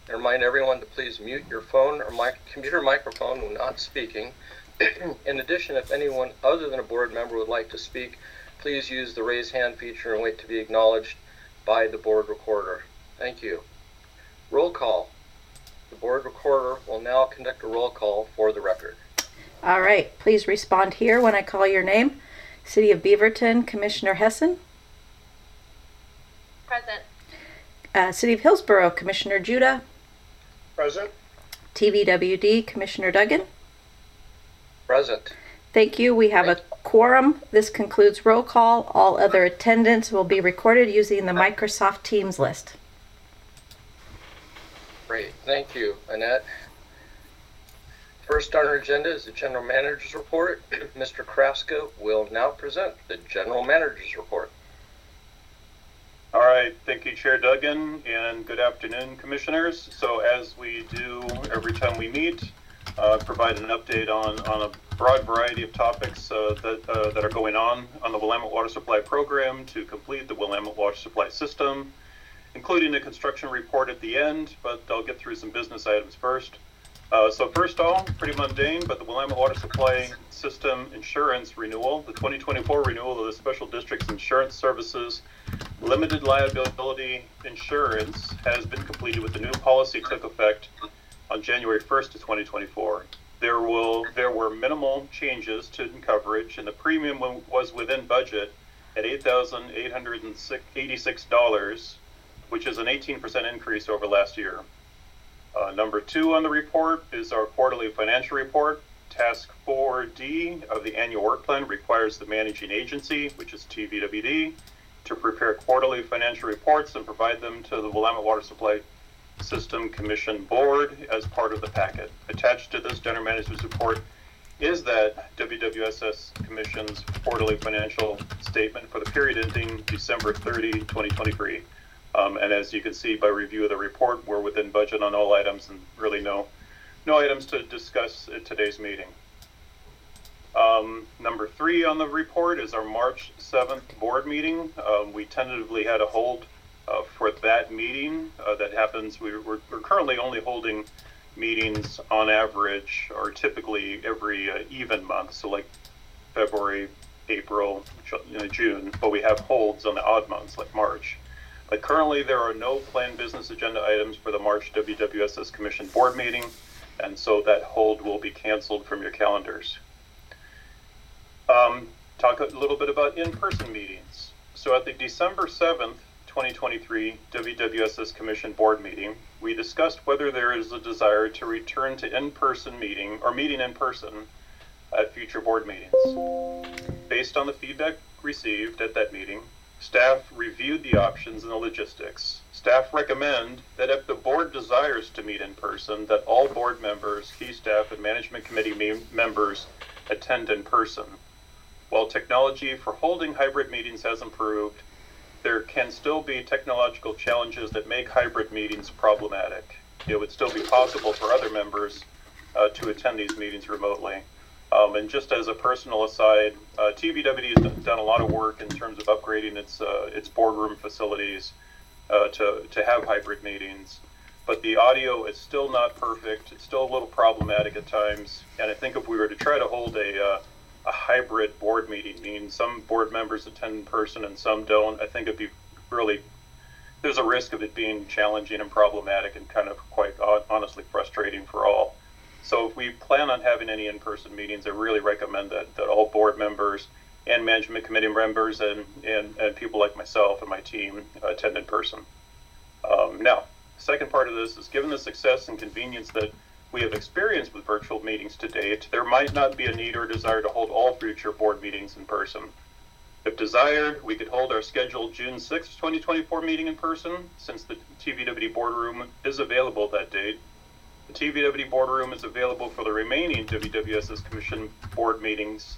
I remind everyone to please mute your phone or computer microphone when not speaking. In addition, if anyone other than a board member would like to speak, please use the raise hand feature and wait to be acknowledged by the board recorder. Thank you. Roll call. The board recorder will now conduct a roll call for the record. All right, please respond here when I call your name. City of Beaverton, Commissioner Hessen. Present. City of Hillsborough, Commissioner Judah. Present. TVWD, Commissioner Duggan. Present. Thank you. We have a quorum. This concludes roll call. All other attendance will be recorded using the Microsoft Teams list. Great. Thank you, Annette. First on our agenda is the General Manager's Report. Mr. Kraska will now present the General Manager's Report. All right, thank you, Chair Duggan, and good afternoon, Commissioners. So as we do every time we meet, provide an update on a broad variety of topics that are going on the Willamette Water Supply Program to complete the Willamette Water Supply System, including a construction report at the end, but I'll get through some business items first. So first off, pretty mundane, but the Willamette Water Supply System insurance renewal, the 2024 renewal of the Special District's Insurance Services Limited Liability Insurance has been completed with the new policy took effect on January 1st of 2024. There were minimal changes to coverage, and the premium was within budget at $8,886, which is an 18% increase over last year. Number 2 on the report is our quarterly financial report. Task 4D of the annual work plan requires the managing agency, which is TVWD, to prepare quarterly financial reports and provide them to the Willamette Water Supply System Commission Board as part of the packet. Attached to this General Manager's report is that WWSS Commission's quarterly financial statement for the period ending December 30, 2023. And as you can see by review of the report, we're within budget on all items and really no items to discuss at today's meeting. Number 3 on the report is our March 7th board meeting. We tentatively had a hold for that meeting. That happens, we're currently only holding meetings on average, or typically every even month, so like February, April, June, but we have holds on the odd months like March. But currently there are no planned business agenda items for the March WWSS Commission board meeting, and so that hold will be canceled from your calendars. Talk a little bit about in-person meetings. So at the December 7th, 2023 WWSS Commission board meeting, we discussed whether there is a desire to return to in-person meeting or meeting in person at future board meetings. Based on the feedback received at that meeting, staff reviewed the options and the logistics. Staff recommend that if the board desires to meet in person, that all board members, key staff, and management committee members attend in person. While technology for holding hybrid meetings has improved, there can still be technological challenges that make hybrid meetings problematic. It would still be possible for other members to attend these meetings remotely. And just as a personal aside, TVWD has done a lot of work in terms of upgrading its boardroom facilities to have hybrid meetings. But the audio is still not perfect. It's still a little problematic at times. And I think if we were to try to hold a hybrid board meeting, meaning some board members attend in person and some don't, I think it'd be there's a risk of it being challenging and problematic and kind of quite honestly frustrating for all. So if we plan on having any in-person meetings, I really recommend that all board members and management committee members and people like myself and my team attend in person. Now, the second part of this is, given the success and convenience that we have experienced with virtual meetings to date, there might not be a need or desire to hold all future board meetings in person. If desired, we could hold our scheduled June 6, 2024 meeting in person, since the TVWD boardroom is available that date. The TVWD boardroom is available for the remaining WWSS Commission board meetings,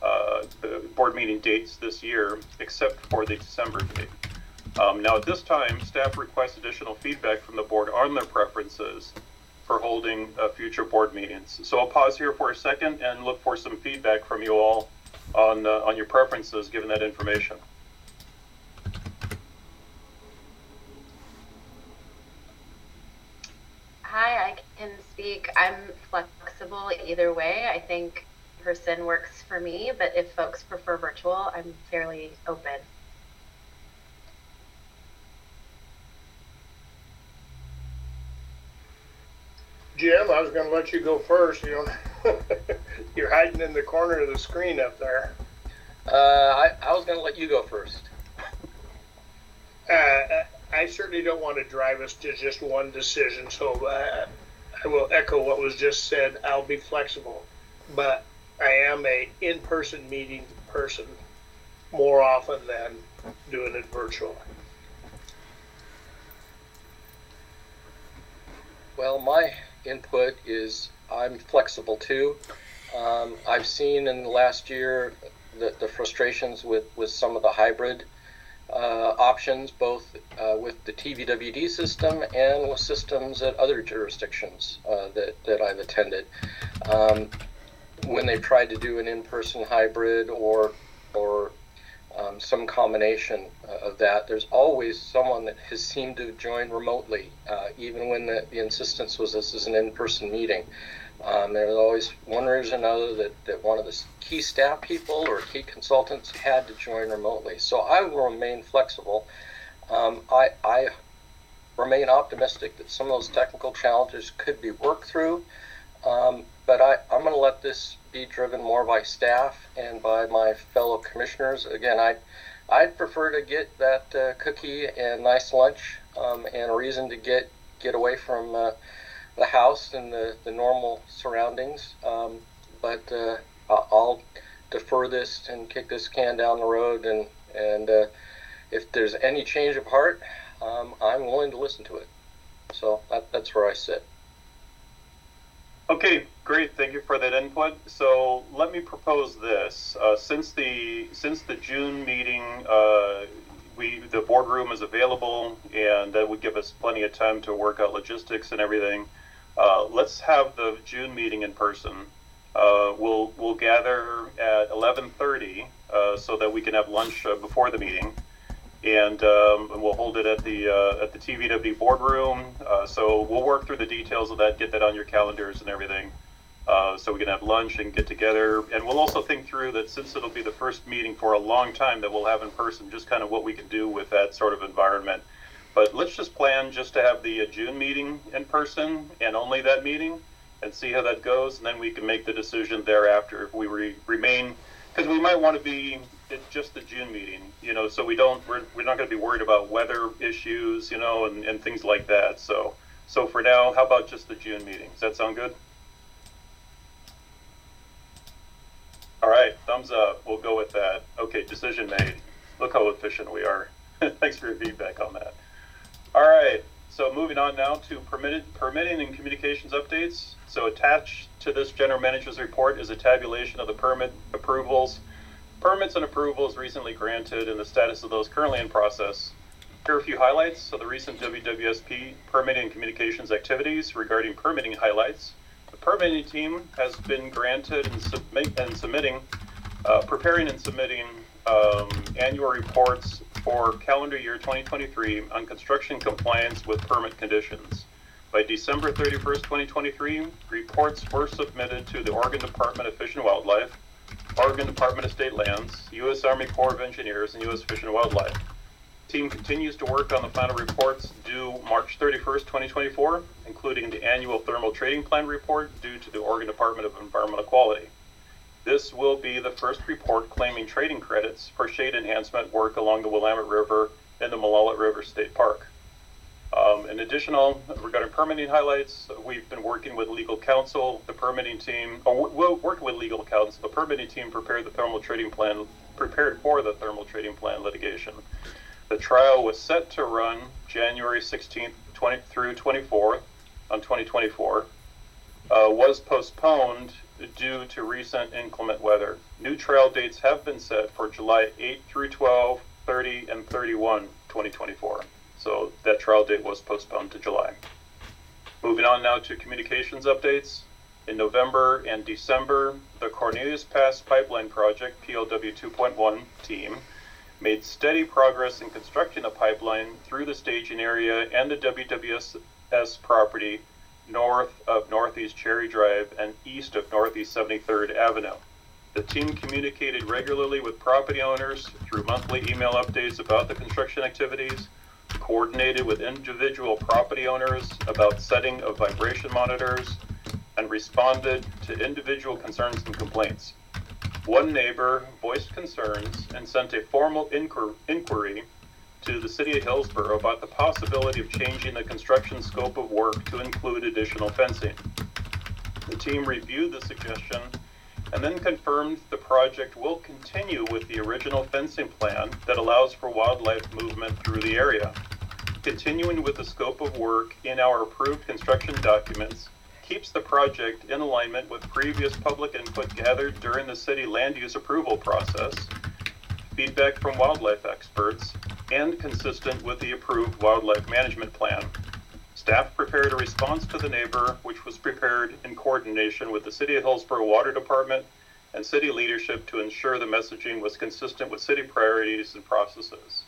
the board meeting dates this year, except for the December date. Now at this time, staff requests additional feedback from the board on their preferences for holding future board meetings. So I'll pause here for a second and look for some feedback from you all on your preferences given that information. I can speak. I'm flexible either way. I think in-person works for me, but if folks prefer virtual, I'm fairly open. Jim, I was going to let you go first. You know, you're hiding in the corner of the screen up there. I was going to let you go first. I certainly don't want to drive us to just one decision, so I will echo what was just said. I'll be flexible, but I am a in-person meeting person more often than doing it virtual. Well, my input is I'm flexible too. I've seen in the last year the frustrations with some of the hybrid options, both with the TVWD system and with systems at other jurisdictions that I've attended. When they've tried to do an in-person hybrid or some combination of that, there's always someone that has seemed to join remotely, even when the insistence was this is an in-person meeting. There's always one reason or another that one of the key staff people or key consultants had to join remotely. So I will remain flexible. I remain optimistic that some of those technical challenges could be worked through, but I'm going to let this be driven more by staff and by my fellow commissioners. Again, I'd prefer to get that cookie and nice lunch and a reason to get away from the house and the normal surroundings, but I'll defer this and kick this can down the road, and if there's any change of heart, I'm willing to listen to it. So that's where I sit. Okay, great. Thank you for that input. So let me propose this. Since the June meeting, the boardroom is available, and that would give us plenty of time to work out logistics and everything. Let's have the June meeting in person. We'll gather at 11:30 so that we can have lunch before the meeting, and we'll hold it at the TVW boardroom. So we'll work through the details of that, get that on your calendars and everything, so we can have lunch and get together. And we'll also think through that, since it'll be the first meeting for a long time that we'll have in person, just kind of what we can do with that sort of environment. But let's just plan just to have the June meeting in person and only that meeting, and see how that goes, and then we can make the decision thereafter if we remain, because we might want to be at just the June meeting, you know, so we're not going to be worried about weather issues, you know, and things like that. So for now, how about just the June meeting? Does that sound good? All right, thumbs up. We'll go with that. Okay, decision made. Look how efficient we are. Thanks for your feedback on that. All right, so moving on now to permitting and communications updates. So attached to this general manager's report is a tabulation of the permit approvals, permits and approvals recently granted, and the status of those currently in process. Here are a few highlights of the recent WWSP permitting and communications activities. Regarding permitting highlights, the permitting team has been granted preparing and submitting annual reports for calendar year 2023 on construction compliance with permit conditions. By December 31st, 2023, reports were submitted to the Oregon Department of Fish and Wildlife, Oregon Department of State Lands, U.S. Army Corps of Engineers, and U.S. Fish and Wildlife. The team continues to work on the final reports due March 31st, 2024, including the annual thermal trading plan report due to the Oregon Department of Environmental Quality. This will be the first report claiming trading credits for shade enhancement work along the Willamette River and the Malala River State Park. In addition, regarding permitting highlights, we've been working with legal counsel, the permitting team, working with legal counsel. The permitting team prepared for the thermal trading plan litigation. The trial was set to run January 16th through 24th on 2024. Was postponed due to recent inclement weather. New trial dates have been set for July 8 through 12, 30, and 31, 2024. So that trial date was postponed to July. Moving on now to communications updates. In November and December, the Cornelius Pass Pipeline Project, PLW 2.1 team, made steady progress in constructing a pipeline through the staging area and the WWS property north of Northeast Cherry Drive and east of Northeast 73rd Avenue. The team communicated regularly with property owners through monthly email updates about the construction activities, coordinated with individual property owners about setting of vibration monitors, and responded to individual concerns and complaints. One neighbor voiced concerns and sent a formal inquiry to the City of Hillsborough about the possibility of changing the construction scope of work to include additional fencing. The team reviewed the suggestion and then confirmed the project will continue with the original fencing plan that allows for wildlife movement through the area. Continuing with the scope of work in our approved construction documents keeps the project in alignment with previous public input gathered during the city land use approval process, feedback from wildlife experts, and consistent with the approved wildlife management plan. Staff prepared a response to the neighbor, which was prepared in coordination with the City of Hillsborough Water Department and city leadership to ensure the messaging was consistent with city priorities and processes.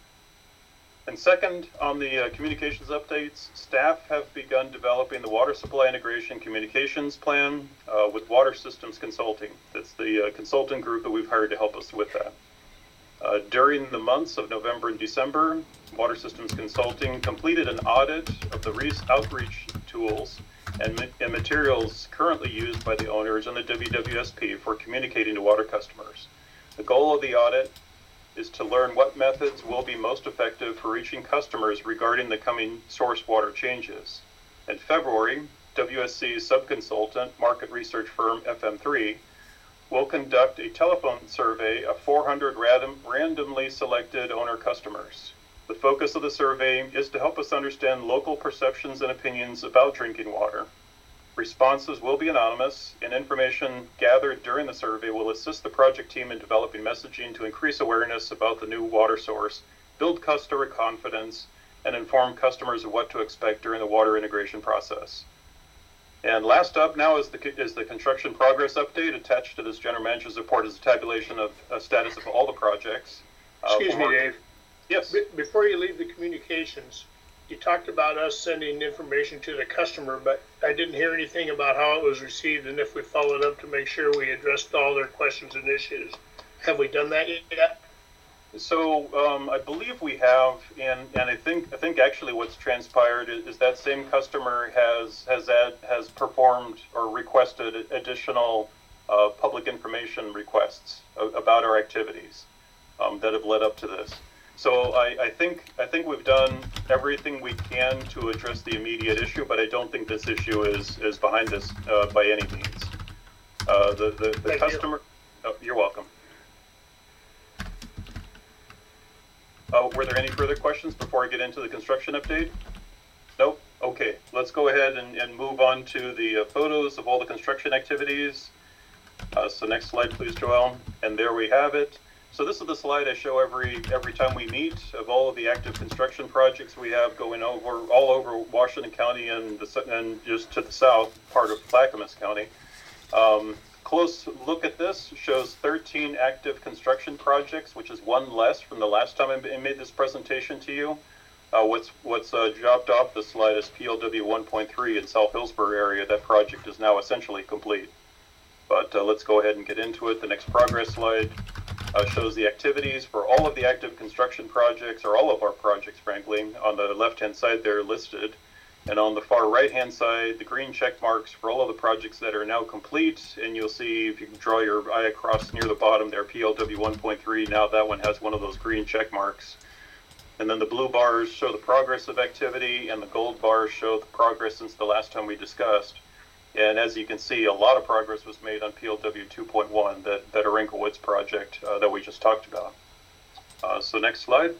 And second, on the communications updates, staff have begun developing the water supply integration communications plan with Water Systems Consulting. That's the consultant group that we've hired to help us with that. During the months of November and December, Water Systems Consulting completed an audit of the outreach tools and materials currently used by the owners and the WWSP for communicating to water customers. The goal of the audit is to learn what methods will be most effective for reaching customers regarding the coming source water changes. In February, WSC's subconsultant, market research firm FM3, will conduct a telephone survey of 400 randomly selected owner customers. The focus of the survey is to help us understand local perceptions and opinions about drinking water. Responses will be anonymous, and information gathered during the survey will assist the project team in developing messaging to increase awareness about the new water source, build customer confidence, and inform customers of what to expect during the water integration process. And last up now is the construction progress update. Attached to this general manager's report is a tabulation of status of all the projects. Excuse me, Dave. Yes. Before you leave the communications, you talked about us sending information to the customer, but I didn't hear anything about how it was received and if we followed up to make sure we addressed all their questions and issues. Have we done that yet? So I believe we have, and I think actually what's transpired is that same customer has performed or requested additional public information requests about our activities that have led up to this. So I think we've done everything we can to address the immediate issue, but I don't think this issue is behind us by any means. The customer. Oh, you're welcome. Were there any further questions before I get into the construction update? Nope. Okay, let's go ahead and move on to the photos of all the construction activities. So next slide, please, Joelle. And there we have it. So this is the slide I show every time we meet of all of the active construction projects we have going all over Washington County and just to the south part of Clackamas County. Close look at this shows 13 active construction projects, which is one less from the last time I made this presentation to you. What's dropped off the slide is PLW 1.3 in South Hillsborough area. That project is now essentially complete. But let's go ahead and get into it. The next progress slide shows the activities for all of the active construction projects, or all of our projects, frankly. On the left-hand side, they're listed. And on the far right-hand side, the green check marks for all of the projects that are now complete. And you'll see, if you can draw your eye across near the bottom there, PLW 1.3, now that one has one of those green check marks. And then the blue bars show the progress of activity, and the gold bars show the progress since the last time we discussed. And as you can see, a lot of progress was made on PLW 2.1, that Arinka Woods project that we just talked about. So next slide.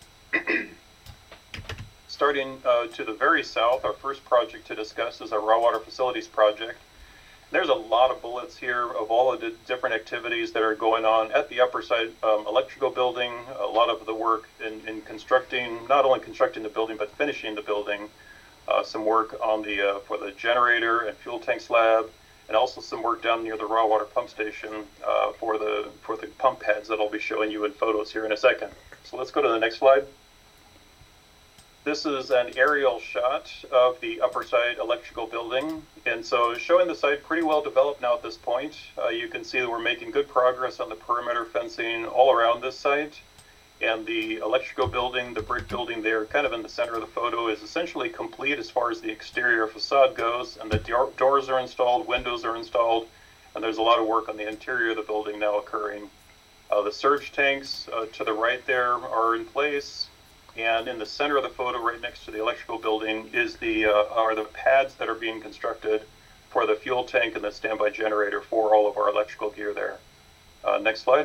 Starting to the very south, our first project to discuss is our raw water facilities project. There's a lot of bullets here of all of the different activities that are going on at the upper side electrical building, a lot of the work in constructing, not only constructing the building, but finishing the building. Some work on for the generator and fuel tank slab, and also some work down near the raw water pump station for the pump pads that I'll be showing you in photos here in a second. So let's go to the next slide. This is an aerial shot of the upper side electrical building. And so showing the site pretty well developed now at this point. You can see that we're making good progress on the perimeter fencing all around this site. And the electrical building, the brick building there, kind of in the center of the photo, is essentially complete as far as the exterior facade goes. And the doors are installed, windows are installed, and there's a lot of work on the interior of the building now occurring. The surge tanks to the right there are in place. And in the center of the photo, right next to the electrical building, is are the pads that are being constructed for the fuel tank and the standby generator for all of our electrical gear there. Next slide.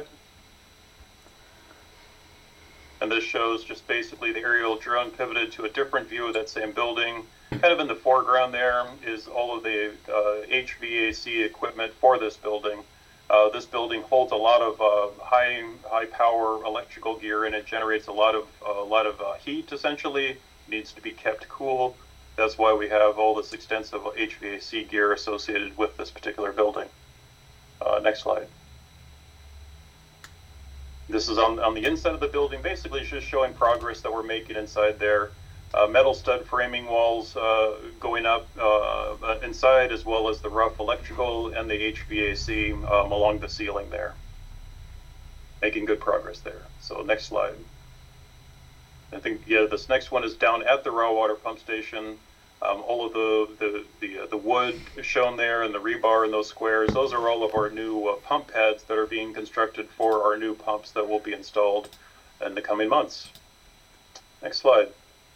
And this shows just basically the aerial drone pivoted to a different view of that same building. Kind of in the foreground there is all of the HVAC equipment for this building. This building holds a lot of high power electrical gear, and it generates a lot of heat. Essentially, needs to be kept cool. That's why we have all this extensive HVAC gear associated with this particular building. Next slide. This is on the inside of the building, basically just showing progress that we're making inside there. Metal stud framing walls going up inside, as well as the rough electrical and the HVAC along the ceiling there. Making good progress there. So next slide. I think, yeah, this next one is down at the raw water pump station. All of the wood shown there and the rebar in those squares, those are all of our new pump pads that are being constructed for our new pumps that will be installed in the coming months. Next slide.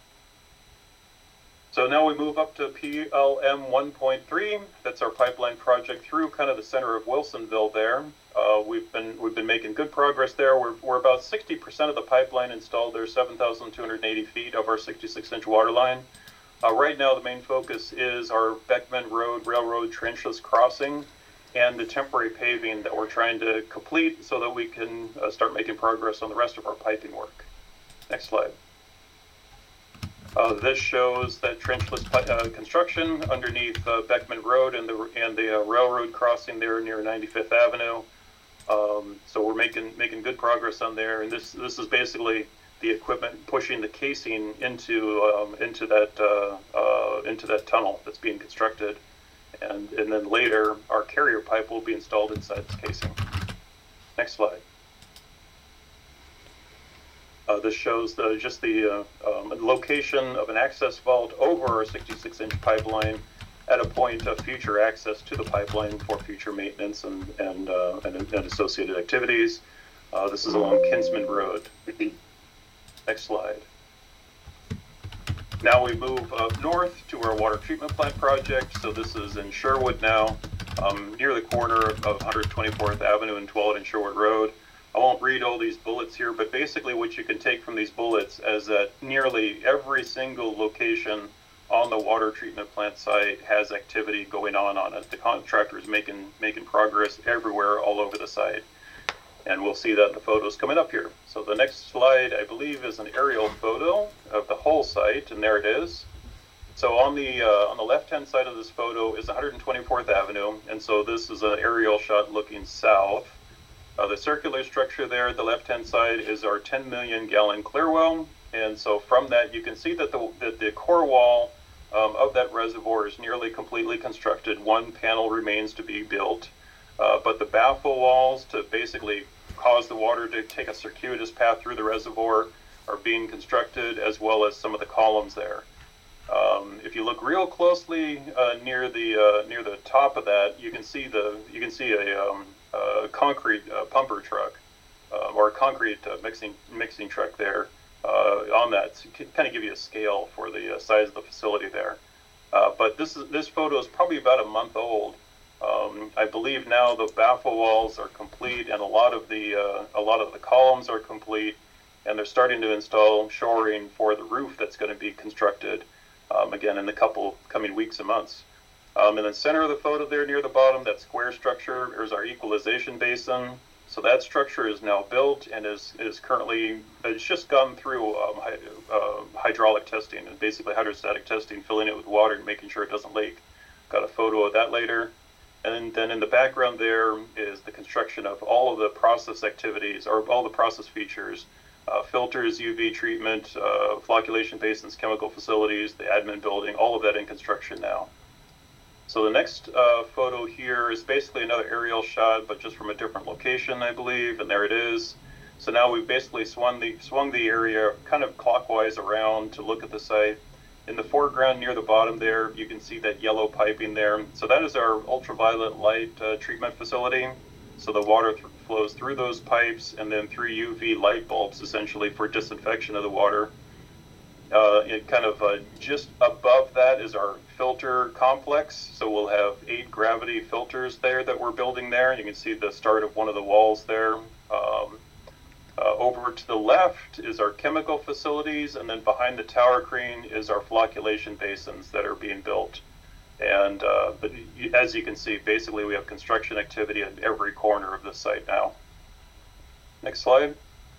So now we move up to PLM 1.3. That's our pipeline project through kind of the center of Wilsonville there. We've been making good progress there. We're about 60% of the pipeline installed. There's 7,280 feet of our 66-inch water line. Right now, the main focus is our Beckman Road Railroad trenchless crossing and the temporary paving that we're trying to complete so that we can start making progress on the rest of our piping work. Next slide. This shows that trenchless construction underneath Beckman Road and the railroad crossing there near 95th Avenue. So we're making good progress on there, and this is basically the equipment pushing the casing into that tunnel that's being constructed, and then later our carrier pipe will be installed inside this casing. Next slide. This shows just the location of an access vault over our 66-inch pipeline at a point of future access to the pipeline for future maintenance and associated activities. This is along Kinsman Road. Next slide. Now we move up north to our water treatment plant project. So this is in Sherwood now, near the corner of 124th Avenue and 12th and Sherwood Road. I won't read all these bullets here, but basically what you can take from these bullets is that nearly every single location on the water treatment plant site has activity going on it. The contractor is making progress everywhere all over the site. And we'll see that in the photos coming up here. So the next slide, I believe, is an aerial photo of the whole site, and there it is. So on the left-hand side of this photo is 124th Avenue, and so this is an aerial shot looking south. The circular structure there at the left-hand side is our 10 million gallon clear well, and so from that you can see that the core wall of that reservoir is nearly completely constructed. One panel remains to be built, but the baffle walls to basically cause the water to take a circuitous path through the reservoir are being constructed, as well as some of the columns there. If you look real closely near the top of that, you can see a concrete pumper truck or a concrete mixing truck there on that to kind of give you a scale for the size of the facility there. But this photo is probably about a month old. I believe now the baffle walls are complete, and a lot of the columns are complete, and they're starting to install shoring for the roof that's going to be constructed again in the couple coming weeks and months. In the center of the photo there near the bottom, that square structure is our equalization basin. So that structure is now built and is currently, it's just gone through hydraulic testing and basically hydrostatic testing, filling it with water and making sure it doesn't leak. Got a photo of that later. And then in the background there is the construction of all of the process activities, or all the process features filters, UV treatment, flocculation basins, chemical facilities, the admin building, all of that in construction now. So the next photo here is basically another aerial shot, but just from a different location, I believe, and there it is. So now we've basically swung the area kind of clockwise around to look at the site. In the foreground near the bottom there, you can see that yellow piping there. So that is our ultraviolet light treatment facility. So the water flows through those pipes and then through UV light bulbs, essentially, for disinfection of the water. Just above that is our filter complex. So we'll have 8 gravity filters there that we're building there. You can see the start of one of the walls there. Over to the left is our chemical facilities, and then behind the tower crane is our flocculation basins that are being built. And but as you can see, basically we have construction activity at every corner of the site now. Next slide.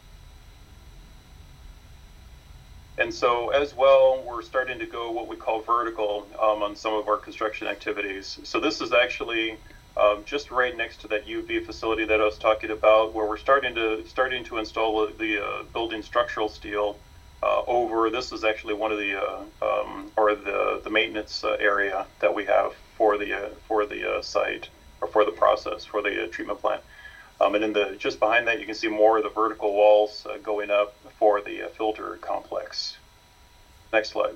And so as well, we're starting to go what we call vertical on some of our construction activities. So this is actually just right next to that UV facility that I was talking about, where we're starting to install the building structural steel over. This is actually one of the maintenance area that we have for the site, or for the process, for the treatment plant. And just behind that, you can see more of the vertical walls going up for the filter complex. Next slide.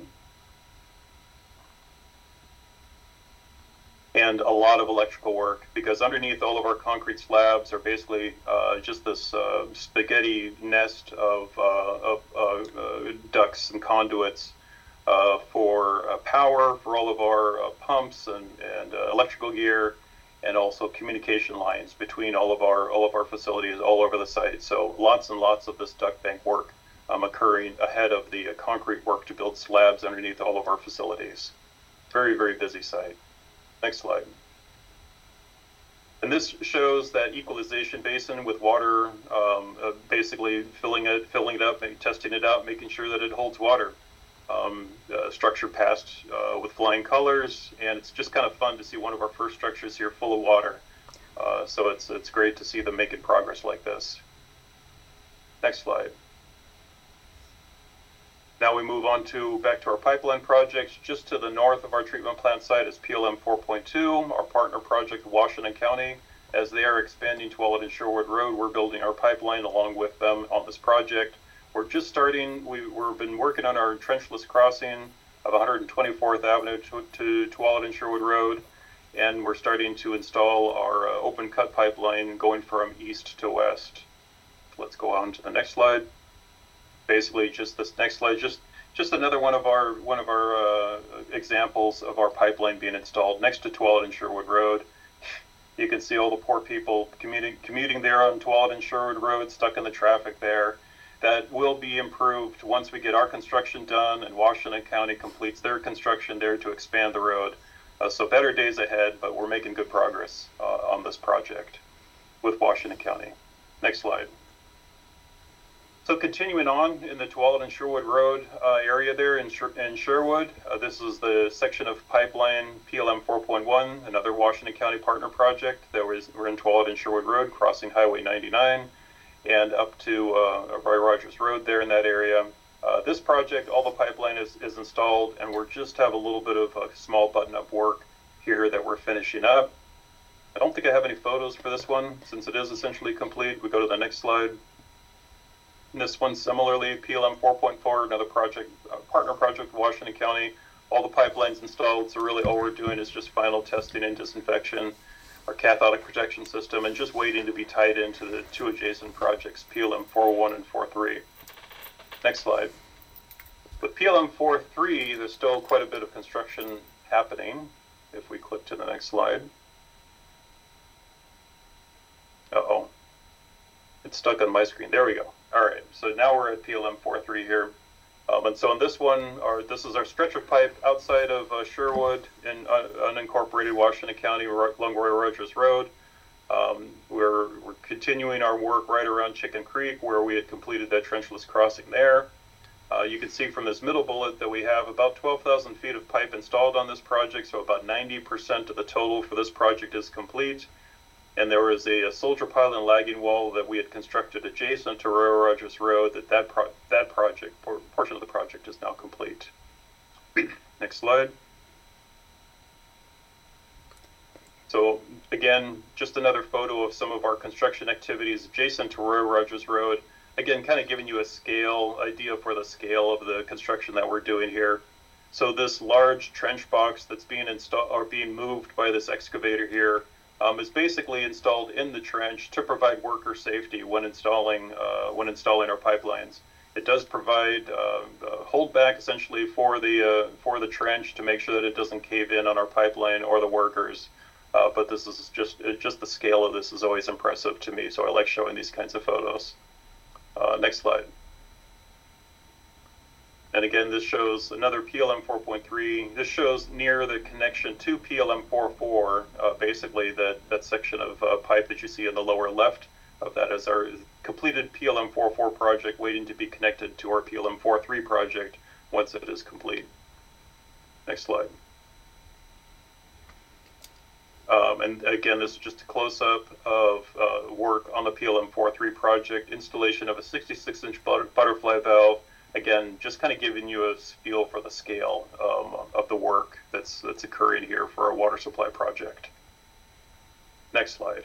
And a lot of electrical work, because underneath all of our concrete slabs are basically just this spaghetti nest of ducts and conduits for power, for all of our pumps and electrical gear, and also communication lines between all of our facilities all over the site. So lots and lots of this duct bank work occurring ahead of the concrete work to build slabs underneath all of our facilities. Very, very busy site. Next slide. And this shows that equalization basin with water, basically filling it up, testing it out, making sure that it holds water. Structure passed with flying colors, and it's just kind of fun to see one of our first structures here full of water. So it's great to see them making progress like this. Next slide. Now we move on back to our pipeline projects. Just to the north of our treatment plant site is PLM 4.2, our partner project, Washington County. As they are expanding Tualatin and Sherwood Road, we're building our pipeline along with them on this project. We're just starting. We've been working on our trenchless crossing of 124th Avenue to Tualatin and Sherwood Road, and we're starting to install our open cut pipeline going from east to west. Let's go on to the next slide. Basically, just this next slide, just another one of our examples of our pipeline being installed next to Tualatin and Sherwood Road. You can see all the poor people commuting there on Tualatin and Sherwood Road, stuck in the traffic there. That will be improved once we get our construction done and Washington County completes their construction there to expand the road. So better days ahead, but we're making good progress on this project with Washington County. Next slide. So continuing on in the Tualatin and Sherwood Road area there in Sherwood, this is the section of pipeline PLM 4.1, another Washington County partner project that we're in Tualatin and Sherwood Road, crossing Highway 99 and up to Roy Rogers Road there in that area. This project, all the pipeline is installed, and we're just have a little bit of a small button-up work here that we're finishing up. I don't think I have any photos for this one since it is essentially complete. We go to the next slide. And this one similarly, PLM 4.4, another project, partner project with Washington County. All the pipelines installed, so really all we're doing is just final testing and disinfection, our cathodic protection system, and just waiting to be tied into the 2 adjacent projects, PLM 4.1 and 4.3. Next slide. With PLM 4.3, there's still quite a bit of construction happening. If we click to the next slide. Uh-oh. It's stuck on my screen. There we go. All right, so now we're at PLM 4.3 here. And so in this one, this is our stretch of pipe outside of Sherwood in unincorporated Washington County, along Roy Rogers Road. We're continuing our work right around Chicken Creek, where we had completed that trenchless crossing there. You can see from this middle bullet that we have about 12,000 feet of pipe installed on this project, so about 90% of the total for this project is complete. And there was a soldier pile and lagging wall that we had constructed adjacent to Roy Rogers Road. Portion of the project is now complete. Next slide. So again, just another photo of some of our construction activities adjacent to Roy Rogers Road. Again, kind of giving you a idea for the scale of the construction that we're doing here. So this large trench box that's being installed or being moved by this excavator here is basically installed in the trench to provide worker safety when installing our pipelines. It does provide holdback essentially for the trench to make sure that it doesn't cave in on our pipeline or the workers. But this is just the scale of this is always impressive to me, so I like showing these kinds of photos. Next slide. And again, this shows another PLM 4.3. This shows near the connection to PLM 4.4, basically that section of pipe that you see in the lower left of that is our completed PLM 4.4 project waiting to be connected to our PLM 4.3 project once it is complete. Next slide. And again, this is just a close-up of work on the PLM 4.3 project, installation of a 66-inch butterfly valve. Again, just kind of giving you a feel for the scale of the work that's occurring here for our water supply project. Next slide.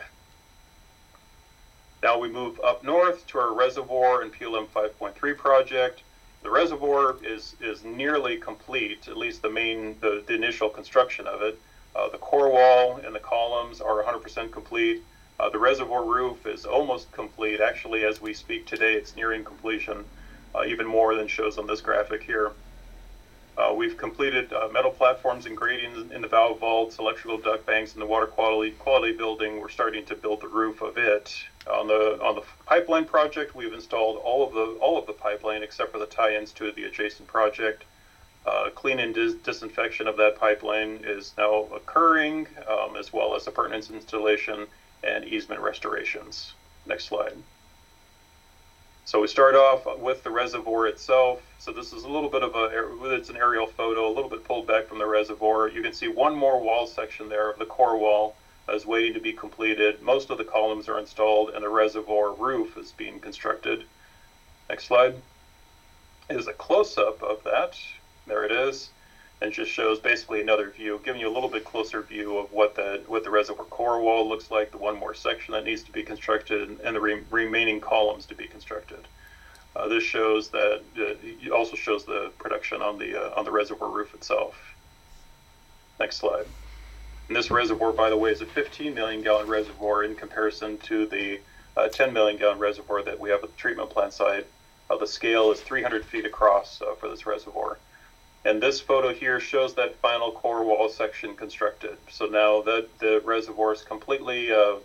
Now we move up north to our reservoir and PLM 5.3 project. The reservoir is nearly complete, at least the initial construction of it. The core wall and the columns are 100% complete. The reservoir roof is almost complete. Actually, as we speak today, it's nearing completion, even more than shows on this graphic here. We've completed metal platforms and gratings in the valve vaults, electrical duct banks in the water quality building. We're starting to build the roof of it. On the pipeline project, we've installed all of the pipeline except for the tie-ins to the adjacent project. Clean and disinfection of that pipeline is now occurring, as well as appurtenance installation and easement restorations. Next slide. So we start off with the reservoir itself. So this is a little bit of it's an aerial photo, a little bit pulled back from the reservoir. You can see one more wall section there of the core wall is waiting to be completed. Most of the columns are installed and the reservoir roof is being constructed. Next slide is a close-up of that. There it is. And just shows basically another view, giving you a little bit closer view of what the reservoir core wall looks like, the one more section that needs to be constructed, and the remaining columns to be constructed. This shows that it also shows the production on the reservoir roof itself. Next slide. And this reservoir, by the way, is a 15 million gallon reservoir in comparison to the 10 million gallon reservoir that we have at the treatment plant site. The scale is 300 feet across for this reservoir. And this photo here shows that final core wall section constructed. So now that the reservoir is completely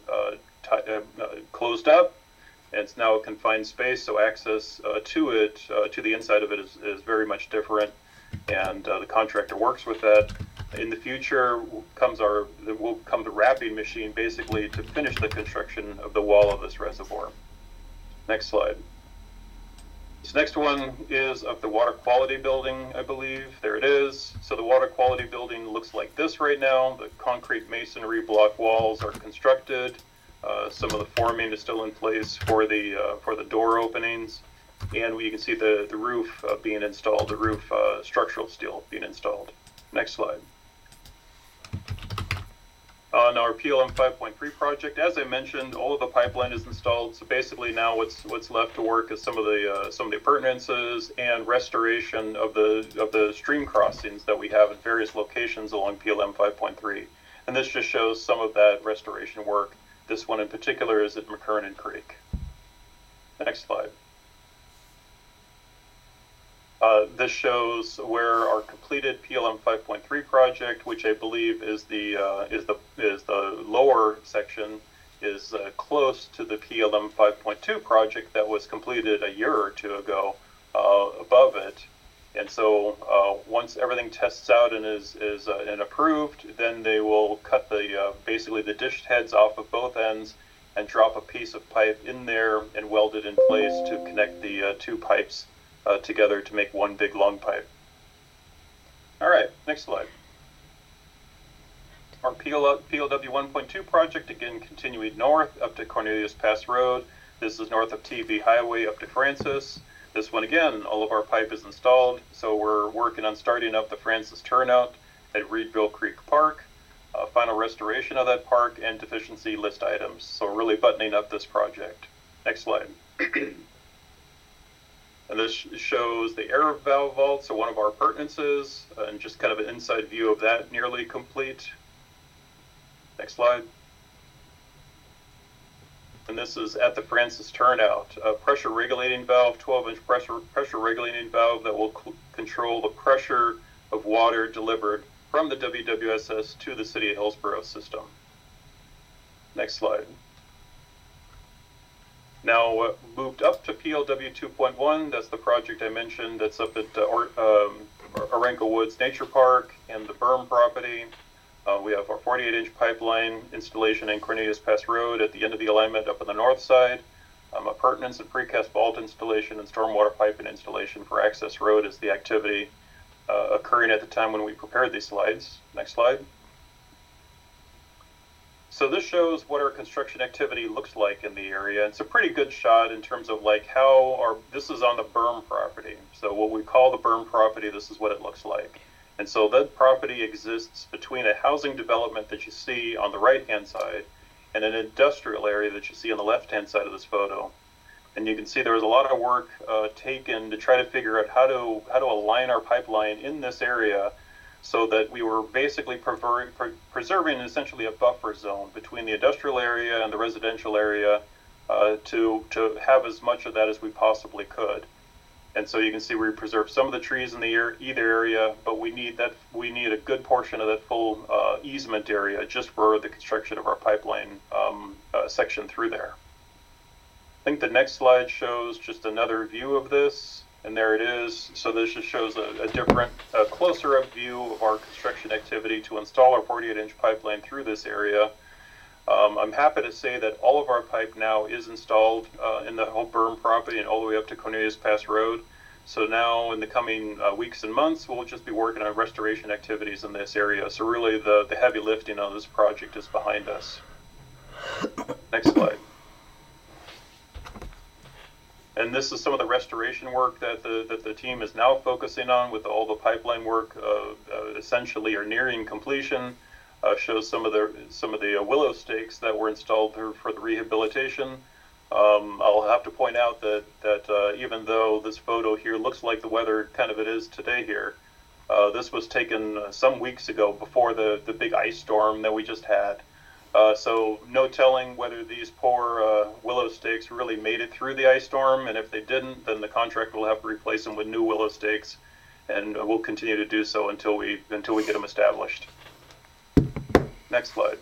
closed up, and it's now a confined space, so access to the inside of it is very much different, and the contractor works with that. In the future will come the wrapping machine basically to finish the construction of the wall of this reservoir. Next slide. This next one is of the water quality building, I believe. There it is. So the water quality building looks like this right now. The concrete masonry block walls are constructed. Some of the forming is still in place for the door openings, and you can see the roof being installed. The roof structural steel being installed. Next slide. On our PLM 5.3 project, as I mentioned, all of the pipeline is installed. So basically now what's left to work is some of the appurtenances and restoration of the stream crossings that we have in various locations along PLM 5.3. And this just shows some of that restoration work. This one in particular is at McKernan Creek. Next slide. This shows where our completed PLM 5.3 project, which I believe is the lower section, is close to the PLM 5.2 project that was completed a year or two ago above it. And so once everything tests out and is approved, then they will cut basically the dish heads off of both ends and drop a piece of pipe in there and weld it in place to connect the two pipes together to make one big long pipe. All right, next slide. our POW 1.2 project, again, continuing north up to Cornelius Pass Road. This is north of TV Highway up to Francis. This one, again, all of our pipe is installed, so we're working on starting up the Francis turnout at Reedville Creek Park, final restoration of that park, and deficiency list items. So we're really buttoning up this project. Next slide. And this shows the air valve vault, so one of our appurtenances, and just kind of an inside view of that, nearly complete. Next slide. And this is at the Francis turnout. A pressure regulating valve, 12-inch pressure regulating valve that will control the pressure of water delivered from the WWSS to the City of Hillsborough system. Next slide. Now moved up to PLW 2.1, that's the project I mentioned that's up at Orenco Woods Nature Park and the berm property. We have our 48-inch pipeline installation in Cornelius Pass Road at the end of the alignment up on the north side. Appurtenance and precast vault installation and stormwater piping installation for access road is the activity occurring at the time when we prepared these slides. Next slide. So this shows what our construction activity looks like in the area. It's a pretty good shot in terms of like this is on the berm property. So what we call the berm property, this is what it looks like. And so that property exists between a housing development that you see on the right-hand side and an industrial area that you see on the left-hand side of this photo. And you can see there was a lot of work taken to try to figure out how to align our pipeline in this area so that we were basically preserving essentially a buffer zone between the industrial area and the residential area to have as much of that as we possibly could. And so you can see we preserve some of the trees in either area, but we need a good portion of that full easement area just for the construction of our pipeline section through there. I think the next slide shows just another view of this, and there it is. So this just shows a different, closer up view of our construction activity to install our 48-inch pipeline through this area. I'm happy to say that all of our pipe now is installed in the whole berm property and all the way up to Cornelius Pass Road. So now in the coming weeks and months, we'll just be working on restoration activities in this area. So really the heavy lifting on this project is behind us. Next slide. And this is some of the restoration work that the team is now focusing on with all the pipeline work essentially are nearing completion. Shows some of the willow stakes that were installed for the rehabilitation. I'll have to point out that even though this photo here looks like the weather kind of it is today here, this was taken some weeks ago before the big ice storm that we just had. So no telling whether these poor willow stakes really made it through the ice storm, and if they didn't, then the contractor will have to replace them with new willow stakes, and we'll continue to do so until we get them established. Next slide.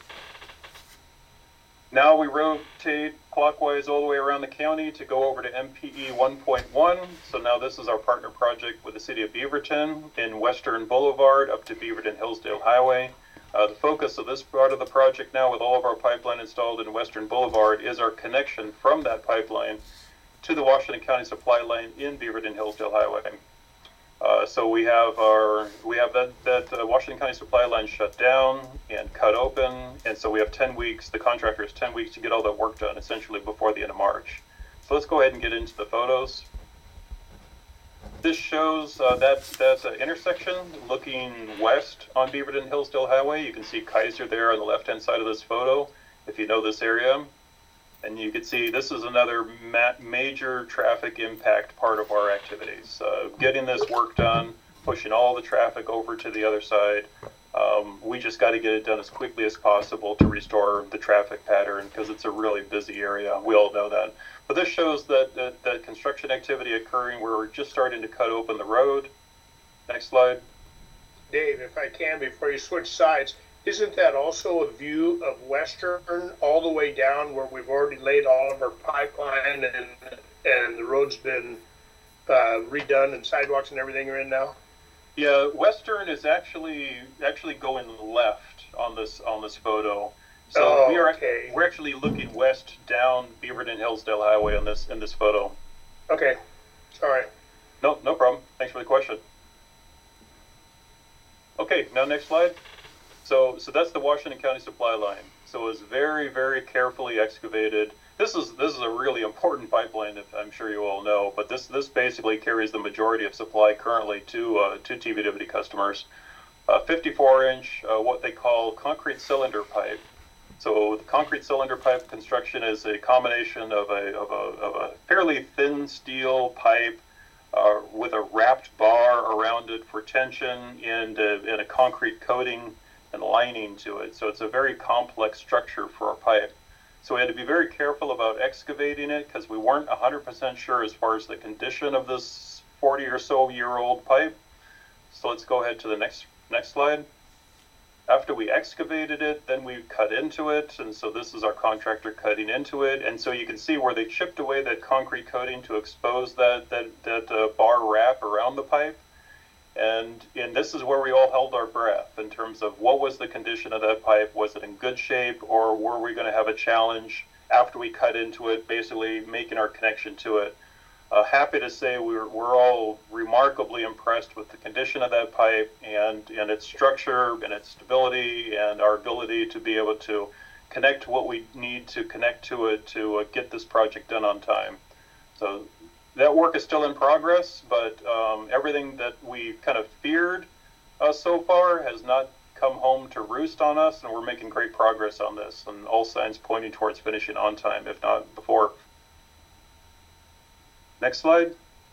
Now we rotate clockwise all the way around the county to go over to MPE 1.1. So now this is our partner project with the City of Beaverton in Western Boulevard up to Beaverton Hillsdale Highway. The focus of this part of the project now with all of our pipeline installed in Western Boulevard is our connection from that pipeline to the Washington County supply line in Beaverton Hillsdale Highway. So we have that Washington County supply line shut down and cut open, and so we have 10 weeks. The contractor has 10 weeks to get all that work done, essentially before the end of March. So let's go ahead and get into the photos. This shows that intersection looking west on Beaverton Hillsdale Highway. You can see Kaiser there on the left-hand side of this photo, if you know this area. And you can see this is another major traffic impact part of our activities. Getting this work done, pushing all the traffic over to the other side. We just got to get it done as quickly as possible to restore the traffic pattern because it's a really busy area. We all know that. But this shows that construction activity occurring where we're just starting to cut open the road. Next slide. Dave, if I can, before you switch sides, isn't that also a view of Western all the way down where we've already laid all of our pipeline and the road's been redone and sidewalks and everything are in now? Yeah, Western is actually going left on this photo. So we're actually looking west down Beaverton Hillsdale Highway in this photo. Okay, sorry. No problem. Thanks for the question. Okay, now next slide. So that's the Washington County supply line. So it was very, very carefully excavated. This is a really important pipeline, if I'm sure you all know, but this basically carries the majority of supply currently to TVWD customers. 54-inch, what they call concrete cylinder pipe. So the concrete cylinder pipe construction is a combination of a fairly thin steel pipe with a wrapped bar around it for tension and a concrete coating and lining to it. So it's a very complex structure for a pipe. So we had to be very careful about excavating it because we weren't 100% sure as far as the condition of this 40 or so year old pipe. So let's go ahead to the next slide. After we excavated it, then we cut into it, and so this is our contractor cutting into it, and so you can see where they chipped away that concrete coating to expose that bar wrap around the pipe, and this is where we all held our breath in terms of what was the condition of that pipe. Was it in good shape, or were we going to have a challenge after we cut into it, basically making our connection to it? Happy to say we're all remarkably impressed with the condition of that pipe and its structure and its stability and our ability to be able to connect what we need to connect to it to get this project done on time. So that work is still in progress, but everything that we kind of feared so far has not come home to roost on us, and we're making great progress on this, and all signs pointing towards finishing on time, if not before. Next slide.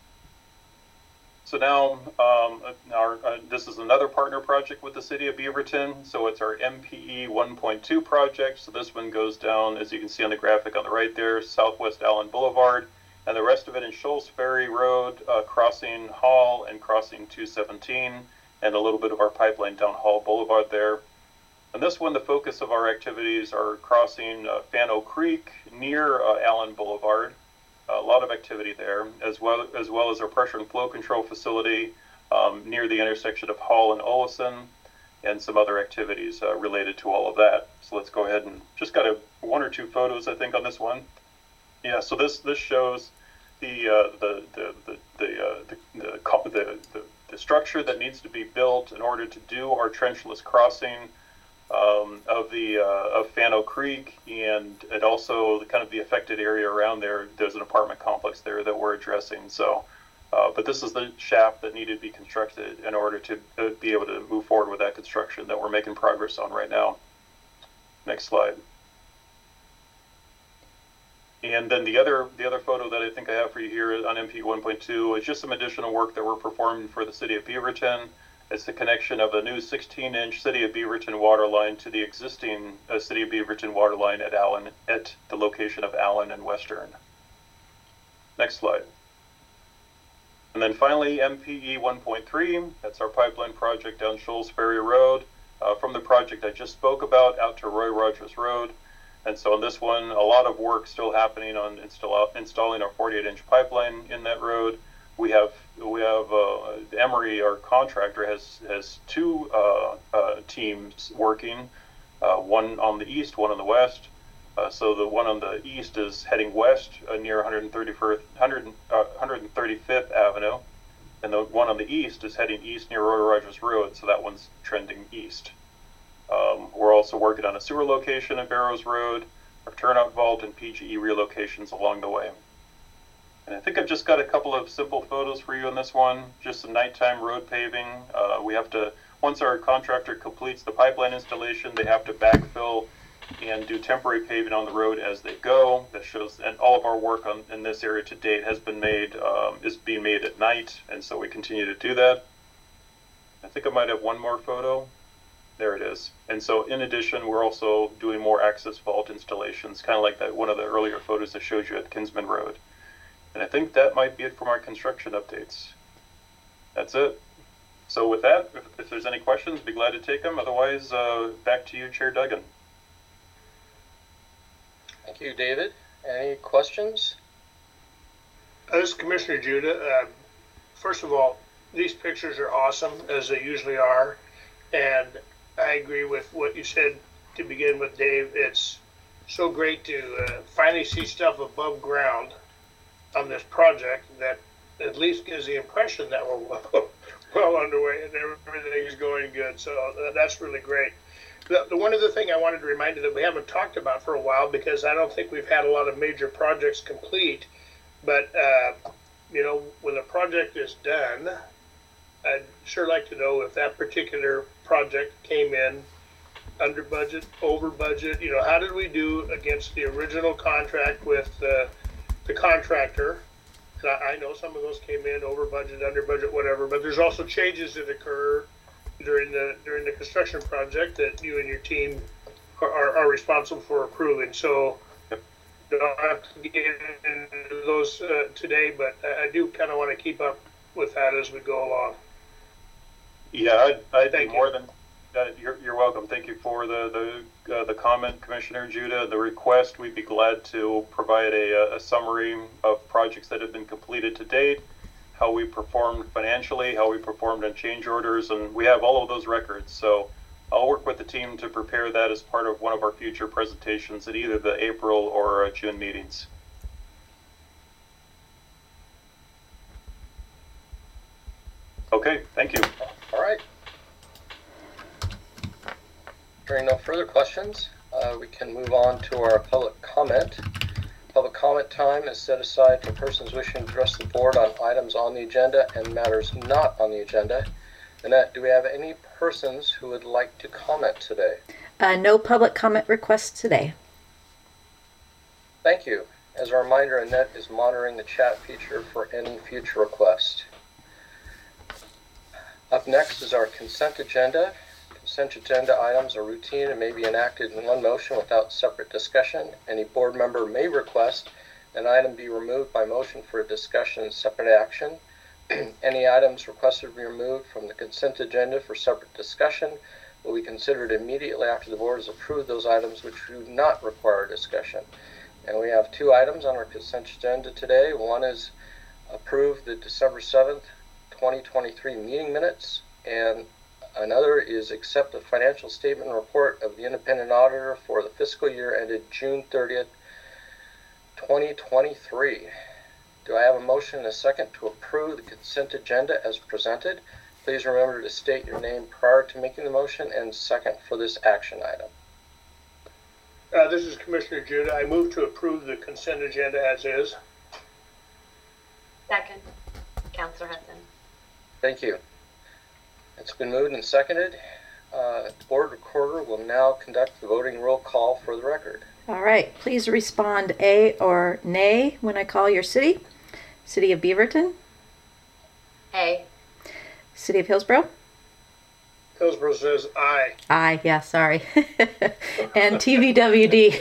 So now, this is another partner project with the City of Beaverton. So it's our MPE 1.2 project. So this one goes down, as you can see on the graphic on the right there, Southwest Allen Boulevard, and the rest of it in Shoals Ferry Road, crossing Hall and crossing 217, and a little bit of our pipeline down Hall Boulevard there. And this one, the focus of our activities are crossing Fano Creek near Allen Boulevard. A lot of activity there, as well as our pressure and flow control facility near the intersection of Hall and Olison, and some other activities related to all of that. So let's go ahead and just got one or two photos, I think, on this one. Yeah. So this shows the structure that needs to be built in order to do our trenchless crossing of Fano Creek, and it also kind of the affected area around there. There's an apartment complex there that we're addressing. So, but this is the shaft that needed to be constructed in order to be able to move forward with that construction that we're making progress on right now. Next slide. And then the other photo that I think I have for you here on MP 1.2 is just some additional work that we're performing for the City of Beaverton. It's the connection of a new 16-inch City of Beaverton water line to the existing City of Beaverton water line at the location of Allen and Western. Next slide. And then finally, MPE 1.3, that's our pipeline project down Shoals Ferry Road, from the project I just spoke about out to Roy Rogers Road. And so on this one, a lot of work still happening on installing our 48-inch pipeline in that road. We have Emery, our contractor, has two teams working, one on the east, one on the west. So the one on the east is heading west near 135th Avenue, and the one on the east is heading east near Roy Rogers Road. So that one's trending east. We're also working on a sewer location at Barrows Road, our turnout vault, and PGE relocations along the way. And I think I've just got a couple of simple photos for you on this one, just some nighttime road paving. We have to, once our contractor completes the pipeline installation, they have to backfill and do temporary paving on the road as they go. That shows, and all of our work in this area to date has been made, is being made at night, and so we continue to do that. I think I might have one more photo. There it is. And so in addition, we're also doing more access vault installations, kind of like that one of the earlier photos I showed you at Kinsman Road. And I think that might be it from our construction updates. That's it. So with that, if there's any questions, be glad to take them. Otherwise, back to you, Chair Duggan. Thank you, David. Any questions? This is Commissioner Judah. First of all, these pictures are awesome, as they usually are. And I agree with what you said to begin with, Dave. It's so great to finally see stuff above ground on this project that at least gives the impression that well underway and everything is going good. So that's really great. The one other thing I wanted to remind you that we haven't talked about for a while, because I don't think we've had a lot of major projects complete, but when a project is done, I'd sure like to know if that particular project came in under budget, over budget. How did we do against the original contract with the contractor? And I know some of those came in over budget, under budget, whatever, but there's also changes that occur during the construction project that you and your team are responsible for approving. So don't have to get into those today, but I do kind of want to keep up with that as we go along. Yeah, I'd be more than you're welcome. Thank you for the comment, Commissioner Judah. The request, we'd be glad to provide a summary of projects that have been completed to date, how we performed financially, how we performed on change orders, and we have all of those records. So I'll work with the team to prepare that as part of one of our future presentations at either the April or June meetings. Okay, thank you. All right. Hearing no further questions, we can move on to our public comment. Public comment time is set aside for persons wishing to address the board on items on the agenda and matters not on the agenda. Annette, do we have any persons who would like to comment today? No public comment requests today. Thank you. As a reminder, Annette is monitoring the chat feature for any future requests. Up next is our consent agenda. Consent agenda items are routine and may be enacted in one motion without separate discussion. Any board member may request an item be removed by motion for a discussion and separate action. Any items requested to be removed from the consent agenda for separate discussion will be considered immediately after the board has approved those items which do not require discussion. And we have two items on our consent agenda today. One is approve the December 7th, 2023 meeting minutes, and another is accept the financial statement and report of the independent auditor for the fiscal year ended June 30th, 2023. Do I have a motion and a second to approve the consent agenda as presented? Please remember to state your name prior to making the motion and second for this action item. This is Commissioner Judah. I move to approve the consent agenda as is. Second, Councilor Hudson. Thank you. It's been moved and seconded. The board recorder will now conduct the voting roll call for the record. All right, please respond A or nay when I call your city. City of Beaverton. A. City of Hillsborough. Hillsborough says aye. Aye, yeah, sorry. And TVWD.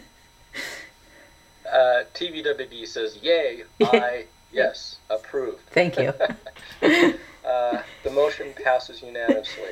TVWD says yay, aye, yes, approved. Thank you. The motion passes unanimously.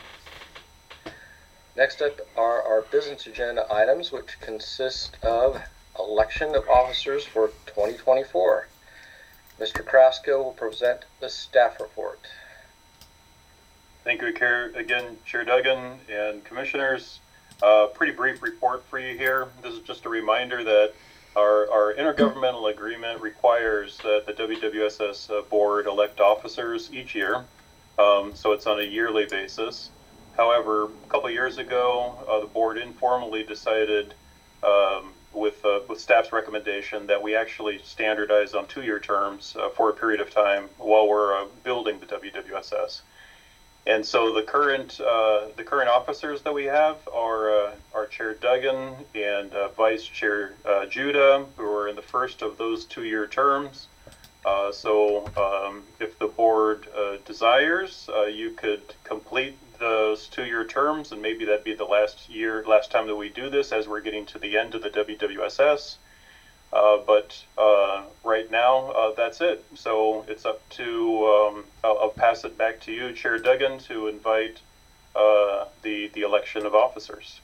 Next up are our business agenda items, which consist of election of officers for 2024. Mr. Krasko will present the staff report. Thank you again, Chair Duggan and Commissioners. Pretty brief report for you here. This is just a reminder that our intergovernmental agreement requires that the WWSS board elect officers each year. So it's on a yearly basis. However, a couple of years ago, the board informally decided with staff's recommendation that we actually standardize on 2-year terms for a period of time while we're building the WWSS. And so the current officers that we have are Chair Duggan and Vice Chair Judah, who are in the first of those 2-year terms. So if the board desires, you could complete those 2-year terms, and maybe that'd be the last time that we do this as we're getting to the end of the WWSS. But right now, that's it. So it's up to, I'll pass it back to you, Chair Duggan, to invite the election of officers.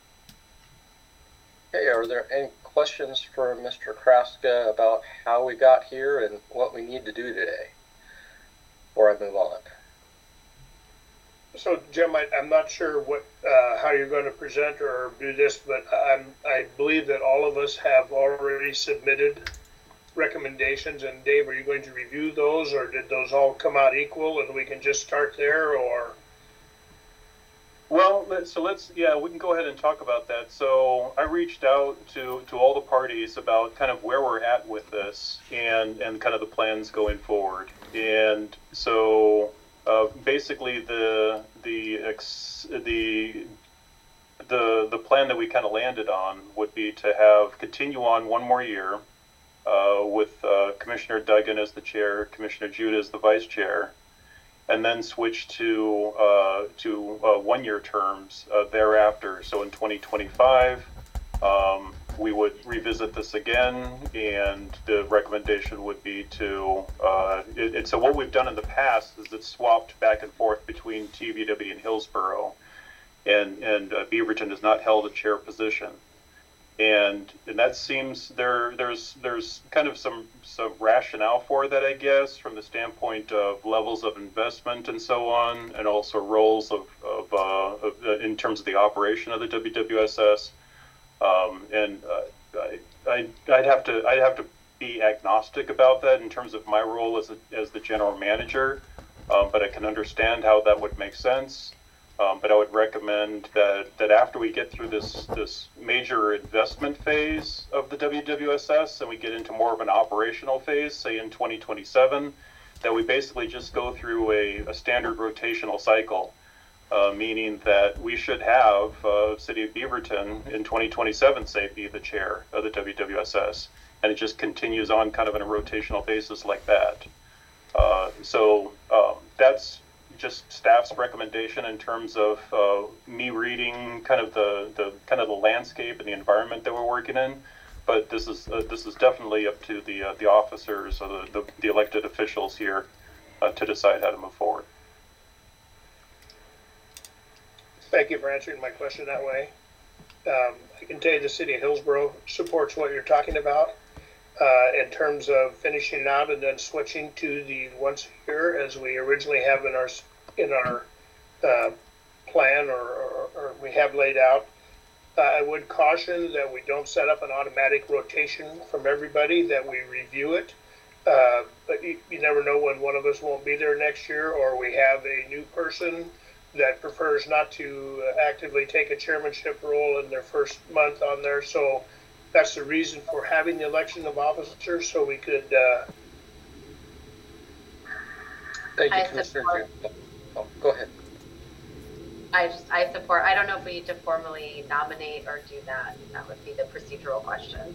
Okay, are there any questions for Mr. Kraska about how we got here and what we need to do today before I move on? So, Jim, I'm not sure how you're going to present or do this, but I believe that all of us have already submitted recommendations. And Dave, are you going to review those, or did those all come out equal and we can just start there, or? Well, we can go ahead and talk about that. So I reached out to all the parties about kind of where we're at with this and kind of the plans going forward. And so basically the plan that we kind of landed on would be to continue on one more year with Commissioner Duggan as the chair, Commissioner Judah as the vice chair, and then switch to 1-year terms thereafter. So in 2025, we would revisit this again, and the recommendation would be to. So what we've done in the past is it's swapped back and forth between TVW and Hillsborough, and Beaverton has not held a chair position. And that seems there's kind of some rationale for that, I guess, from the standpoint of levels of investment and so on, and also roles of in terms of the operation of the WWSS. I'd have to be agnostic about that in terms of my role as the general manager, but I can understand how that would make sense. But I would recommend that after we get through this major investment phase of the WWSS and we get into more of an operational phase, say in 2027, that we basically just go through a standard rotational cycle, meaning that we should have City of Beaverton in 2027, say, be the chair of the WWSS, and it just continues on kind of on a rotational basis like that. So that's just staff's recommendation in terms of me reading kind of the landscape and the environment that we're working in, but this is definitely up to the officers or the elected officials here to decide how to move forward. Thank you for answering my question that way. I can tell you the city of Hillsborough supports what you're talking about in terms of finishing out and then switching to the once a year as we originally have in our plan or we have laid out. I would caution that we don't set up an automatic rotation from everybody, that we review it. But you never know when one of us won't be there next year, or we have a new person that prefers not to actively take a chairmanship role in their first month on there. So that's the reason for having the election of officers, so we could. Thank you, Commissioner. Oh, go ahead. I support. I don't know if we need to formally nominate or do that. That would be the procedural question.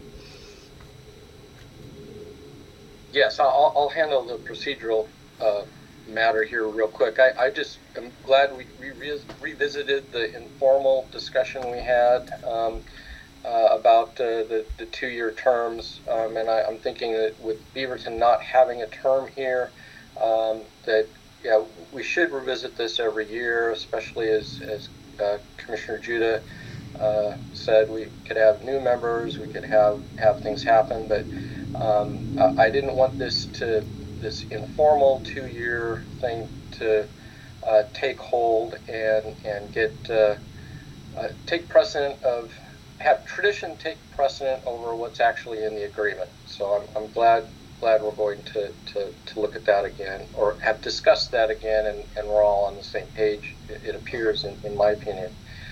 Yes, I'll handle the procedural matter here real quick. I just am glad we revisited the informal discussion we had about the 2-year terms, and I'm thinking that with Beaverton not having a term here, that we should revisit this every year, especially as Commissioner Judah said, we could have new members, we could have things happen, but I didn't want this informal 2-year thing to take hold and get take precedent of have tradition take precedent over what's actually in the agreement. So I'm glad we're going to look at that again, or have discussed that again, and we're all on the same page, it appears, in my opinion.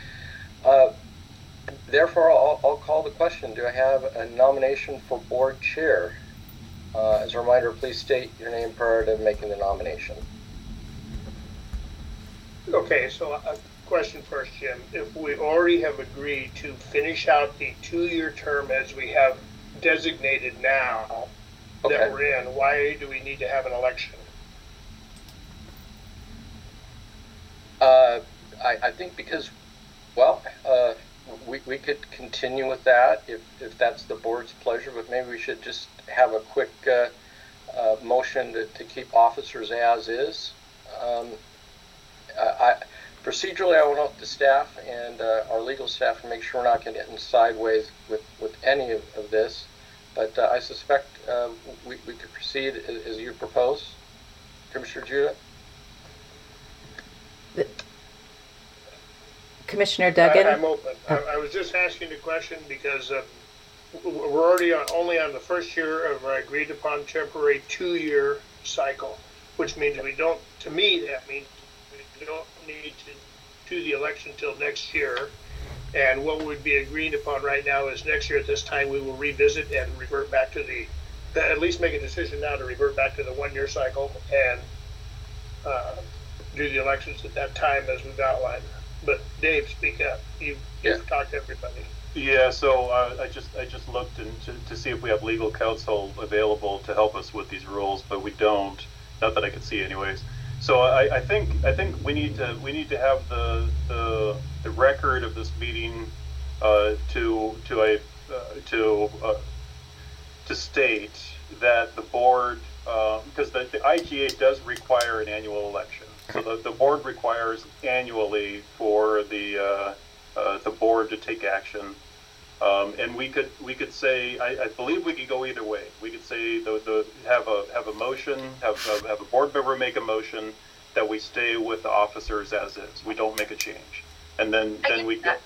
Therefore, I'll call the question. Do I have a nomination for board chair? As a reminder, please state your name prior to making the nomination. Okay, so a question first, Jim. If we already have agreed to finish out the 2-year term as we have designated now, okay, that we're in, why do we need to have an election? I think because, well, we could continue with that if that's the board's pleasure, but maybe we should just have a quick motion to keep officers as is. Procedurally, I will note the staff and our legal staff to make sure we're not getting sideways with any of this, but I suspect we could proceed as you propose. Commissioner Judah? Commissioner Duggan? I'm open. I was just asking the question because we're already only on the first year of our agreed upon temporary 2-year cycle, which means we don't, to me, that means we don't need to do the election till next year. And what would be agreed upon right now is next year at this time, we will revisit and revert back to at least make a decision now to revert back to the 1-year cycle and do the elections at that time as we've outlined. But Dave, speak up. You've talked to everybody. Yeah, so I just looked to see if we have legal counsel available to help us with these rules, but we don't. Not that I could see, anyways. So I think we need to have the record of this meeting to state that the board, because the IGA does require an annual election. So the board requires annually for the board to take action. And we could say, I believe we could go either way. We could say have a motion, have a board member make a motion that we stay with the officers as is. We don't make a change, and then we go.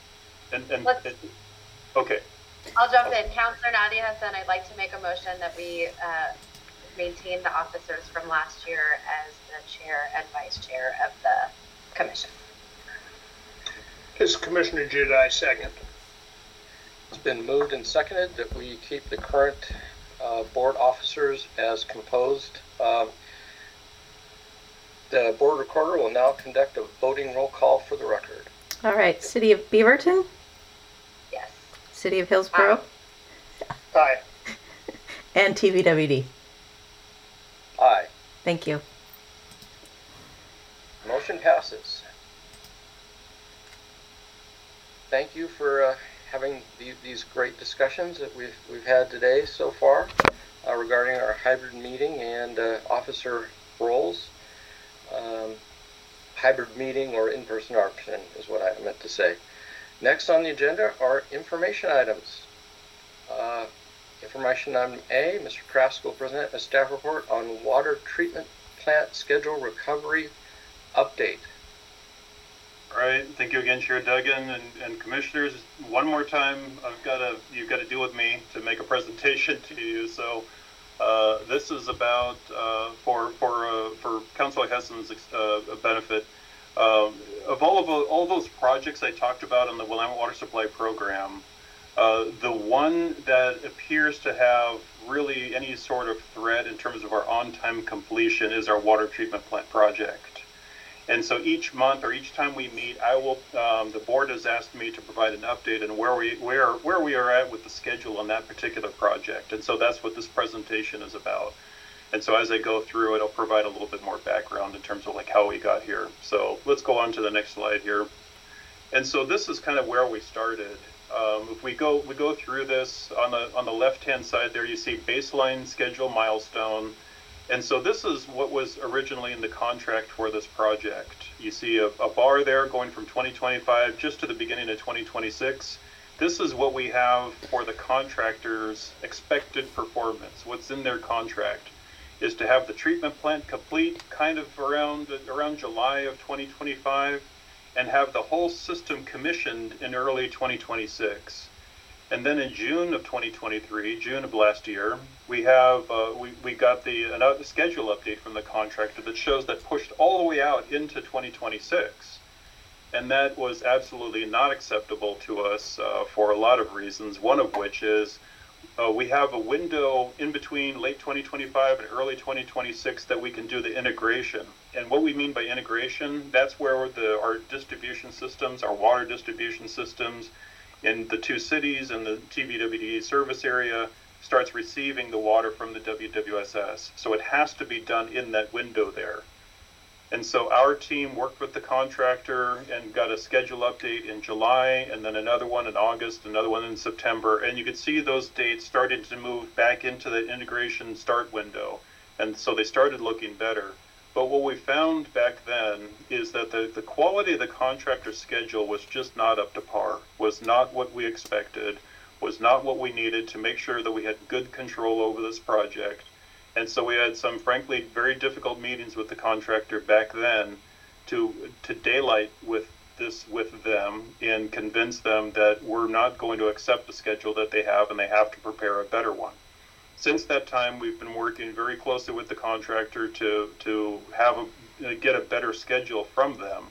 Okay. I'll jump in. Councillor Nadia Hassan, I'd like to make a motion that we maintain the officers from last year as the chair and vice chair of the commission. This is Commissioner Giudice, second. It's been moved and seconded that we keep the current board officers as composed. The board recorder will now conduct a voting roll call for the record. All right, City of Beaverton? Yes. City of Hillsborough? Aye. And TVWD? Aye. Thank you. Motion passes. Thank you for having these great discussions that we've had today so far regarding our hybrid meeting and officer roles. Hybrid meeting or in-person option is what I meant to say. Next on the agenda are information items. Information item A, Mr. Crafts will present a staff report on water treatment plant schedule recovery update. All right, thank you again, Chair Duggan and commissioners. One more time, you've got to deal with me to make a presentation to you. So this is about for Councilor Hessen's benefit. Of all those projects I talked about in the Willamette Water Supply Program, the one that appears to have really any sort of threat in terms of our on-time completion is our water treatment plant project. And so each month or each time we meet, the board has asked me to provide an update on where we are at with the schedule on that particular project. And so that's what this presentation is about. And so as I go through it, I'll provide a little bit more background in terms of like how we got here. So let's go on to the next slide here. And so this is kind of where we started. If we go through this on the left-hand side there, you see baseline schedule milestone. And so this is what was originally in the contract for this project. You see a bar there going from 2025 just to the beginning of 2026. This is what we have for the contractor's expected performance. What's in their contract is to have the treatment plant complete kind of around July of 2025 and have the whole system commissioned in early 2026. And then in June of 2023, June of last year, we have we got the schedule update from the contractor that shows that pushed all the way out into 2026, and that was absolutely not acceptable to us for a lot of reasons. One of which is we have a window in between late 2025 and early 2026 that we can do the integration. And what we mean by integration, that's where our distribution systems, our water distribution systems, in the two cities and the TVWD service area starts receiving the water from the WWSS. So it has to be done in that window there. And so our team worked with the contractor and got a schedule update in July, and then another one in August, another one in September. And you could see those dates started to move back into the integration start window. And so they started looking better. But what we found back then is that the quality of the contractor's schedule was just not up to par, was not what we expected, was not what we needed to make sure that we had good control over this project. And so we had some, frankly, very difficult meetings with the contractor back then to daylight with this with them and convince them that we're not going to accept the schedule that they have and they have to prepare a better one. Since that time, we've been working very closely with the contractor to get a better schedule from them.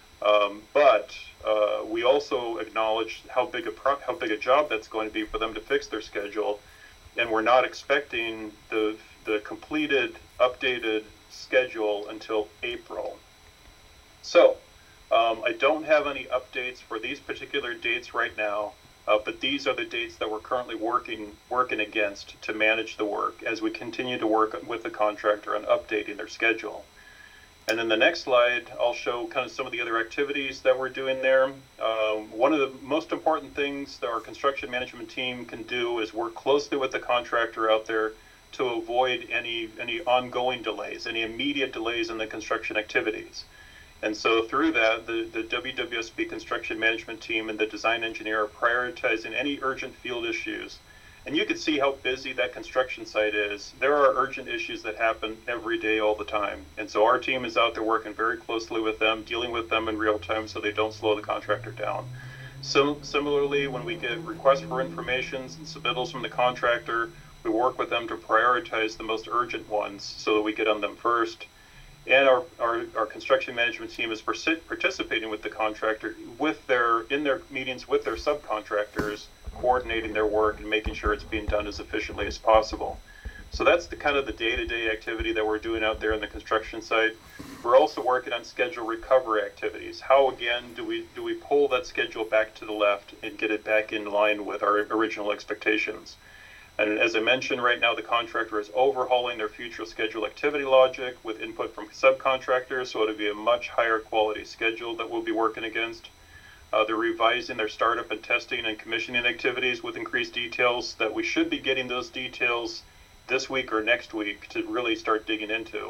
But we also acknowledge how big a job that's going to be for them to fix their schedule, and we're not expecting the completed, updated schedule until April. So I don't have any updates for these particular dates right now, but these are the dates that we're currently working against to manage the work as we continue to work with the contractor on updating their schedule. And then the next slide, I'll show kind of some of the other activities that we're doing there. One of the most important things that our construction management team can do is work closely with the contractor out there to avoid any ongoing delays, any immediate delays in the construction activities. And so through that, the WWSB construction management team and the design engineer are prioritizing any urgent field issues. And you can see how busy that construction site is. There are urgent issues that happen every day, all the time. And so our team is out there working very closely with them, dealing with them in real time so they don't slow the contractor down. So similarly, when we get requests for information and submittals from the contractor, we work with them to prioritize the most urgent ones so that we get on them first. And our construction management team is participating with the contractor in their meetings with their subcontractors, coordinating their work and making sure it's being done as efficiently as possible. So that's the kind of the day-to-day activity that we're doing out there on the construction site. We're also working on schedule recovery activities. How again do we pull that schedule back to the left and get it back in line with our original expectations? And as I mentioned, right now the contractor is overhauling their future schedule activity logic with input from subcontractors, so it'll be a much higher quality schedule that we'll be working against. They're revising their startup and testing and commissioning activities with increased details that we should be getting those details this week or next week to really start digging into.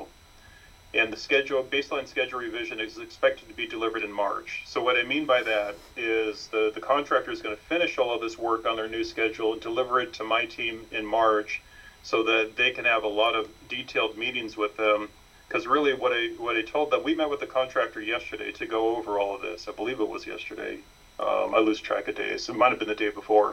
And the baseline schedule revision is expected to be delivered in March. So what I mean by that is the contractor is going to finish all of this work on their new schedule and deliver it to my team in March so that they can have a lot of detailed meetings with them. Because really what I told them, we met with the contractor yesterday to go over all of this. I believe it was yesterday. I lose track of days. It might have been the day before.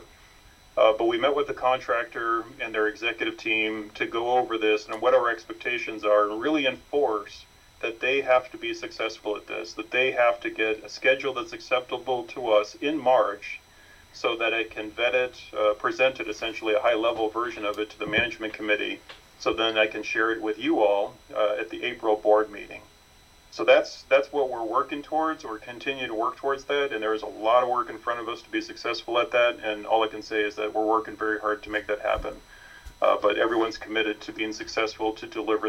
But we met with the contractor and their executive team to go over this and what our expectations are and really enforce that they have to be successful at this, that they have to get a schedule that's acceptable to us in March so that I can vet it, present it, essentially a high-level version of it to the management committee, so then I can share it with you all at the April board meeting. So that's what we're working towards. We're continuing to work towards that, and there's a lot of work in front of us to be successful at that, and all I can say is that we're working very hard to make that happen. But everyone's committed to being successful to deliver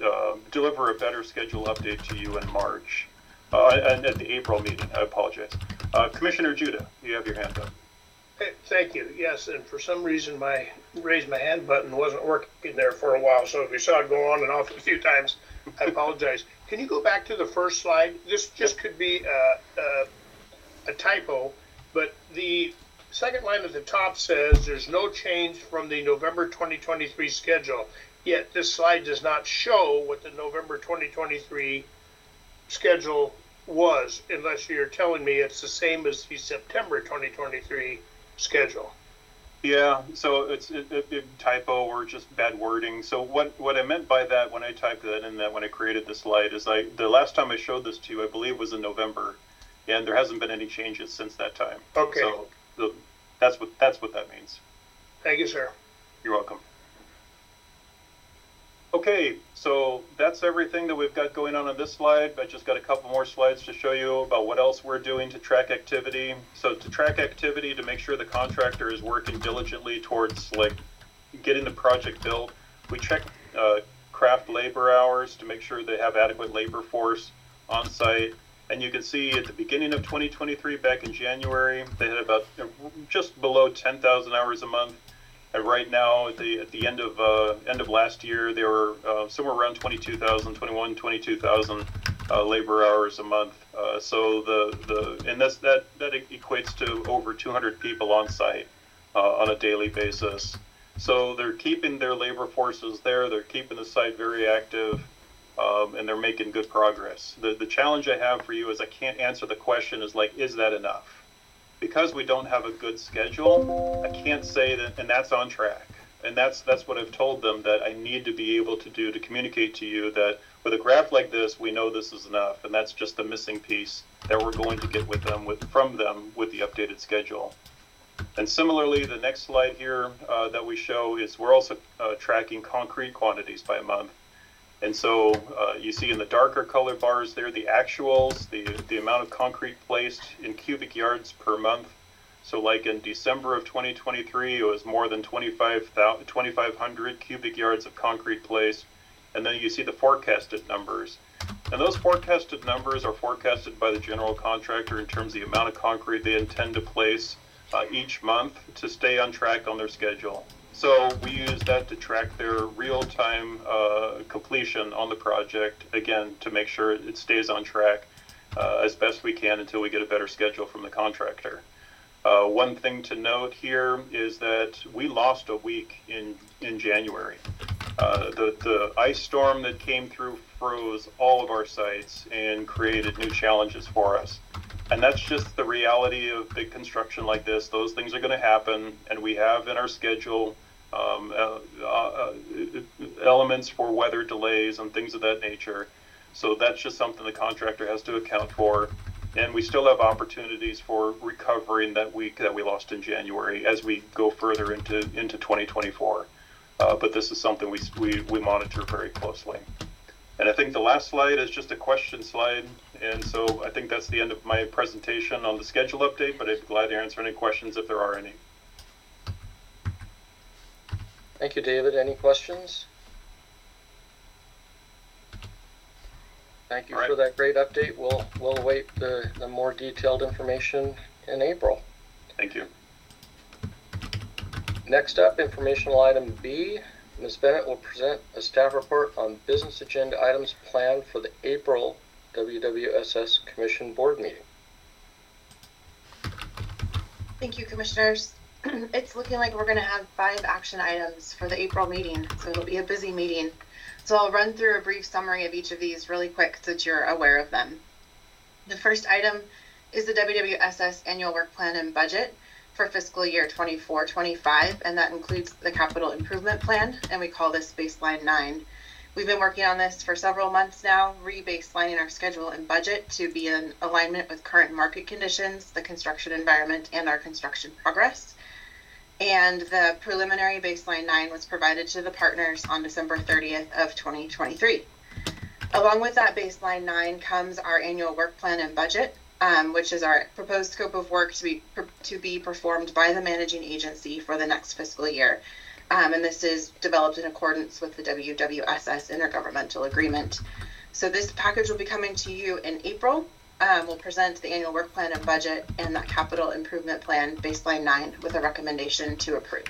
a better schedule update to you in March, and at the April meeting. I apologize. Commissioner Judah, you have your hand up. Hey, thank you. Yes, and for some reason my raise my hand button wasn't working there for a while, so if you saw it go on and off a few times, I apologize. Can you go back to the first slide? This just could be a typo, but the second line at the top says there's no change from the November 2023 schedule, yet this slide does not show what the November 2023 schedule was, unless you're telling me it's the same as the September 2023 schedule. Yeah, so it's a typo or just bad wording. So what I meant by that when I typed that in, that when I created the slide, is the last time I showed this to you, I believe was in November, and there hasn't been any changes since that time. Okay. So that's what that means. Thank you, sir. You're welcome. Okay, so that's everything that we've got going on this slide. I just got a couple more slides to show you about what else we're doing to track activity. So to track activity, to make sure the contractor is working diligently towards getting the project built, we check craft labor hours to make sure they have adequate labor force on site. And you can see at the beginning of 2023, back in January, they had about just below 10,000 hours a month. And right now, at the end of last year, they were somewhere around 22,000 labor hours a month. So that equates to over 200 people on site on a daily basis. So they're keeping their labor forces there. They're keeping the site very active. and they're making good progress. The challenge I have for you is I can't answer the question is like, is that enough? Because we don't have a good schedule, I can't say that, and that's on track. And that's what I've told them that I need to be able to do to communicate to you that with a graph like this, we know this is enough, and that's just the missing piece that we're going to get from them with the updated schedule. And similarly, the next slide here that we show is we're also tracking concrete quantities by month. And so you see in the darker color bars there, the actuals, the amount of concrete placed in cubic yards per month. So like in December of 2023, it was more than 2,500 cubic yards of concrete placed. And then you see the forecasted numbers. And those forecasted numbers are forecasted by the general contractor in terms of the amount of concrete they intend to place each month to stay on track on their schedule. So we use that to track their real-time completion on the project, again, to make sure it stays on track as best we can until we get a better schedule from the contractor. One thing to note here is that we lost a week in January. The ice storm that came through froze all of our sites and created new challenges for us. And that's just the reality of big construction like this. Those things are going to happen, and we have in our schedule elements for weather delays and things of that nature. So that's just something the contractor has to account for. And we still have opportunities for recovering that week that we lost in January as we go further into 2024. But this is something we monitor very closely. And I think the last slide is just a question slide. And so I think that's the end of my presentation on the schedule update, but I'd be glad to answer any questions if there are any. Thank you, David. Any questions? Thank you for that great update. We'll await the more detailed information in April. Thank you. Next up, informational item B. Ms. Bennett will present a staff report on business agenda items planned for the April WWSS Commission Board meeting. Thank you, Commissioners. It's looking like we're going to have 5 action items for the April meeting, so it'll be a busy meeting. So I'll run through a brief summary of each of these really quick so that you're aware of them. The first item is the WWSS Annual Work Plan and Budget for fiscal year 24-25, and that includes the Capital Improvement Plan, and we call this Baseline 9. We've been working on this for several months now, re-baselining our schedule and budget to be in alignment with current market conditions, the construction environment, and our construction progress. And the preliminary Baseline 9 was provided to the partners on December 30th of 2023. Along with that Baseline 9 comes our Annual Work Plan and Budget, which is our proposed scope of work to be performed by the managing agency for the next fiscal year. And this is developed in accordance with the WWSS Intergovernmental Agreement. So this package will be coming to you in April. We'll present the Annual Work Plan and Budget and that Capital Improvement Plan, Baseline 9, with a recommendation to approve.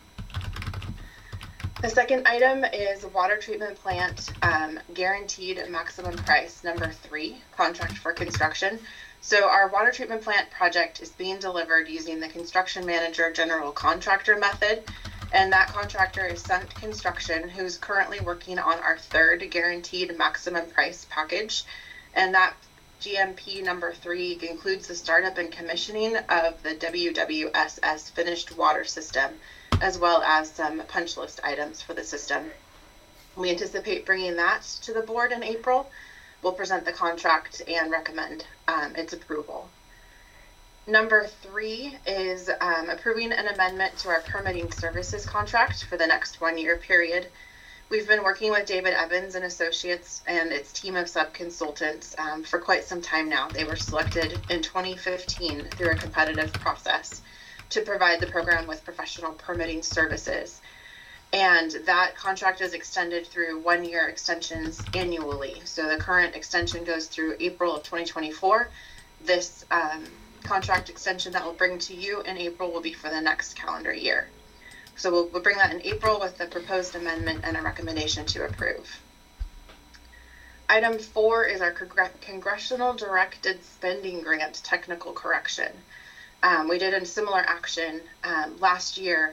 The second item is Water Treatment Plant Guaranteed Maximum Price, number 3, Contract for Construction. So our water treatment plant project is being delivered using the construction manager general contractor method, and that contractor is Sunt Construction, who's currently working on our 3rd guaranteed maximum price package. And that GMP number 3 includes the startup and commissioning of the WWSS finished water system, as well as some punch list items for the system. We anticipate bringing that to the board in April. We'll present the contract and recommend its approval. Number 3 is approving an amendment to our permitting services contract for the next 1-year period. We've been working with David Evans and Associates and its team of sub-consultants for quite some time now. They were selected in 2015 through a competitive process to provide the program with professional permitting services. And that contract is extended through 1-year extensions annually. So the current extension goes through April of 2024. This contract extension that we'll bring to you in April will be for the next calendar year. So we'll bring that in April with the proposed amendment and a recommendation to approve. Item 4 is our Congressional Directed Spending Grant technical correction. We did a similar action last year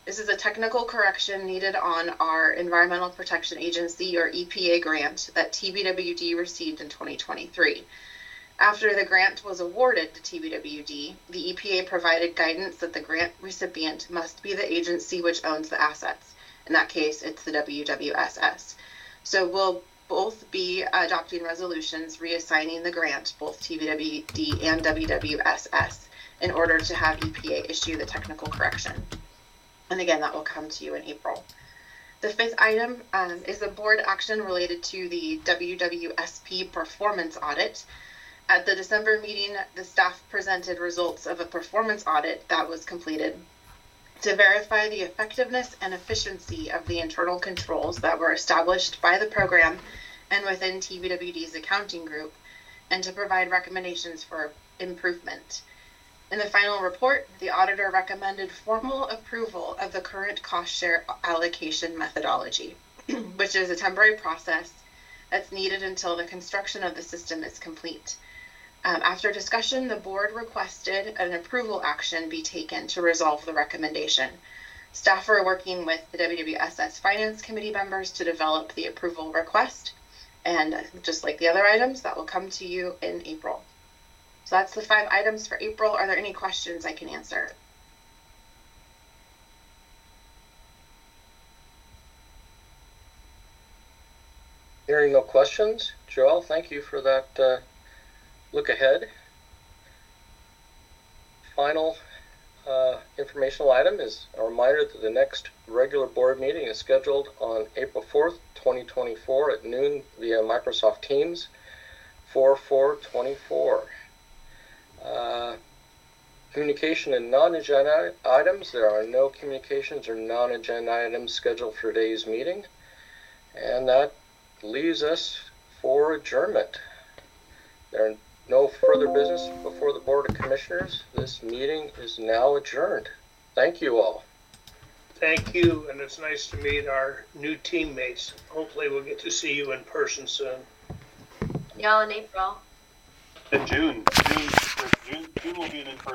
This is a technical correction needed on our Environmental Protection Agency, or EPA, grant that TBWD received in 2023. After the grant was awarded to TBWD, the EPA provided guidance that the grant recipient must be the agency which owns the assets. In that case, it's the WWSS. So we'll both be adopting resolutions reassigning the grant, both TBWD and WWSS, in order to have EPA issue the technical correction. And again, that will come to you in April. The fifth item is a board action related to the WWSP performance audit. At the December meeting, the staff presented results of a performance audit that was completed to verify the effectiveness and efficiency of the internal controls that were established by the program and within TBWD's accounting group, and to provide recommendations for improvement. In the final report, the auditor recommended formal approval of the current cost share allocation methodology, which is a temporary process that's needed until the construction of the system is complete. After discussion, the board requested an approval action be taken to resolve the recommendation. Staff are working with the WWSS Finance Committee members to develop the approval request, and just like the other items, that will come to you in April. So that's the 5 items for April. Are there any questions I can answer? Hearing no questions, Joelle, thank you for that look ahead. Final informational item is a reminder that the next regular board meeting is scheduled on April 4th, 2024 at noon via Microsoft Teams, 4/4/24. Communication and non-agenda items. There are no communications or non-agenda items scheduled for today's meeting. And that leaves us for adjournment. There are no further business before the Board of Commissioners. This meeting is now adjourned. Thank you all. Thank you, and it's nice to meet our new teammates. Hopefully we'll get to see you in person soon. Y'all in April. In June will be an in-person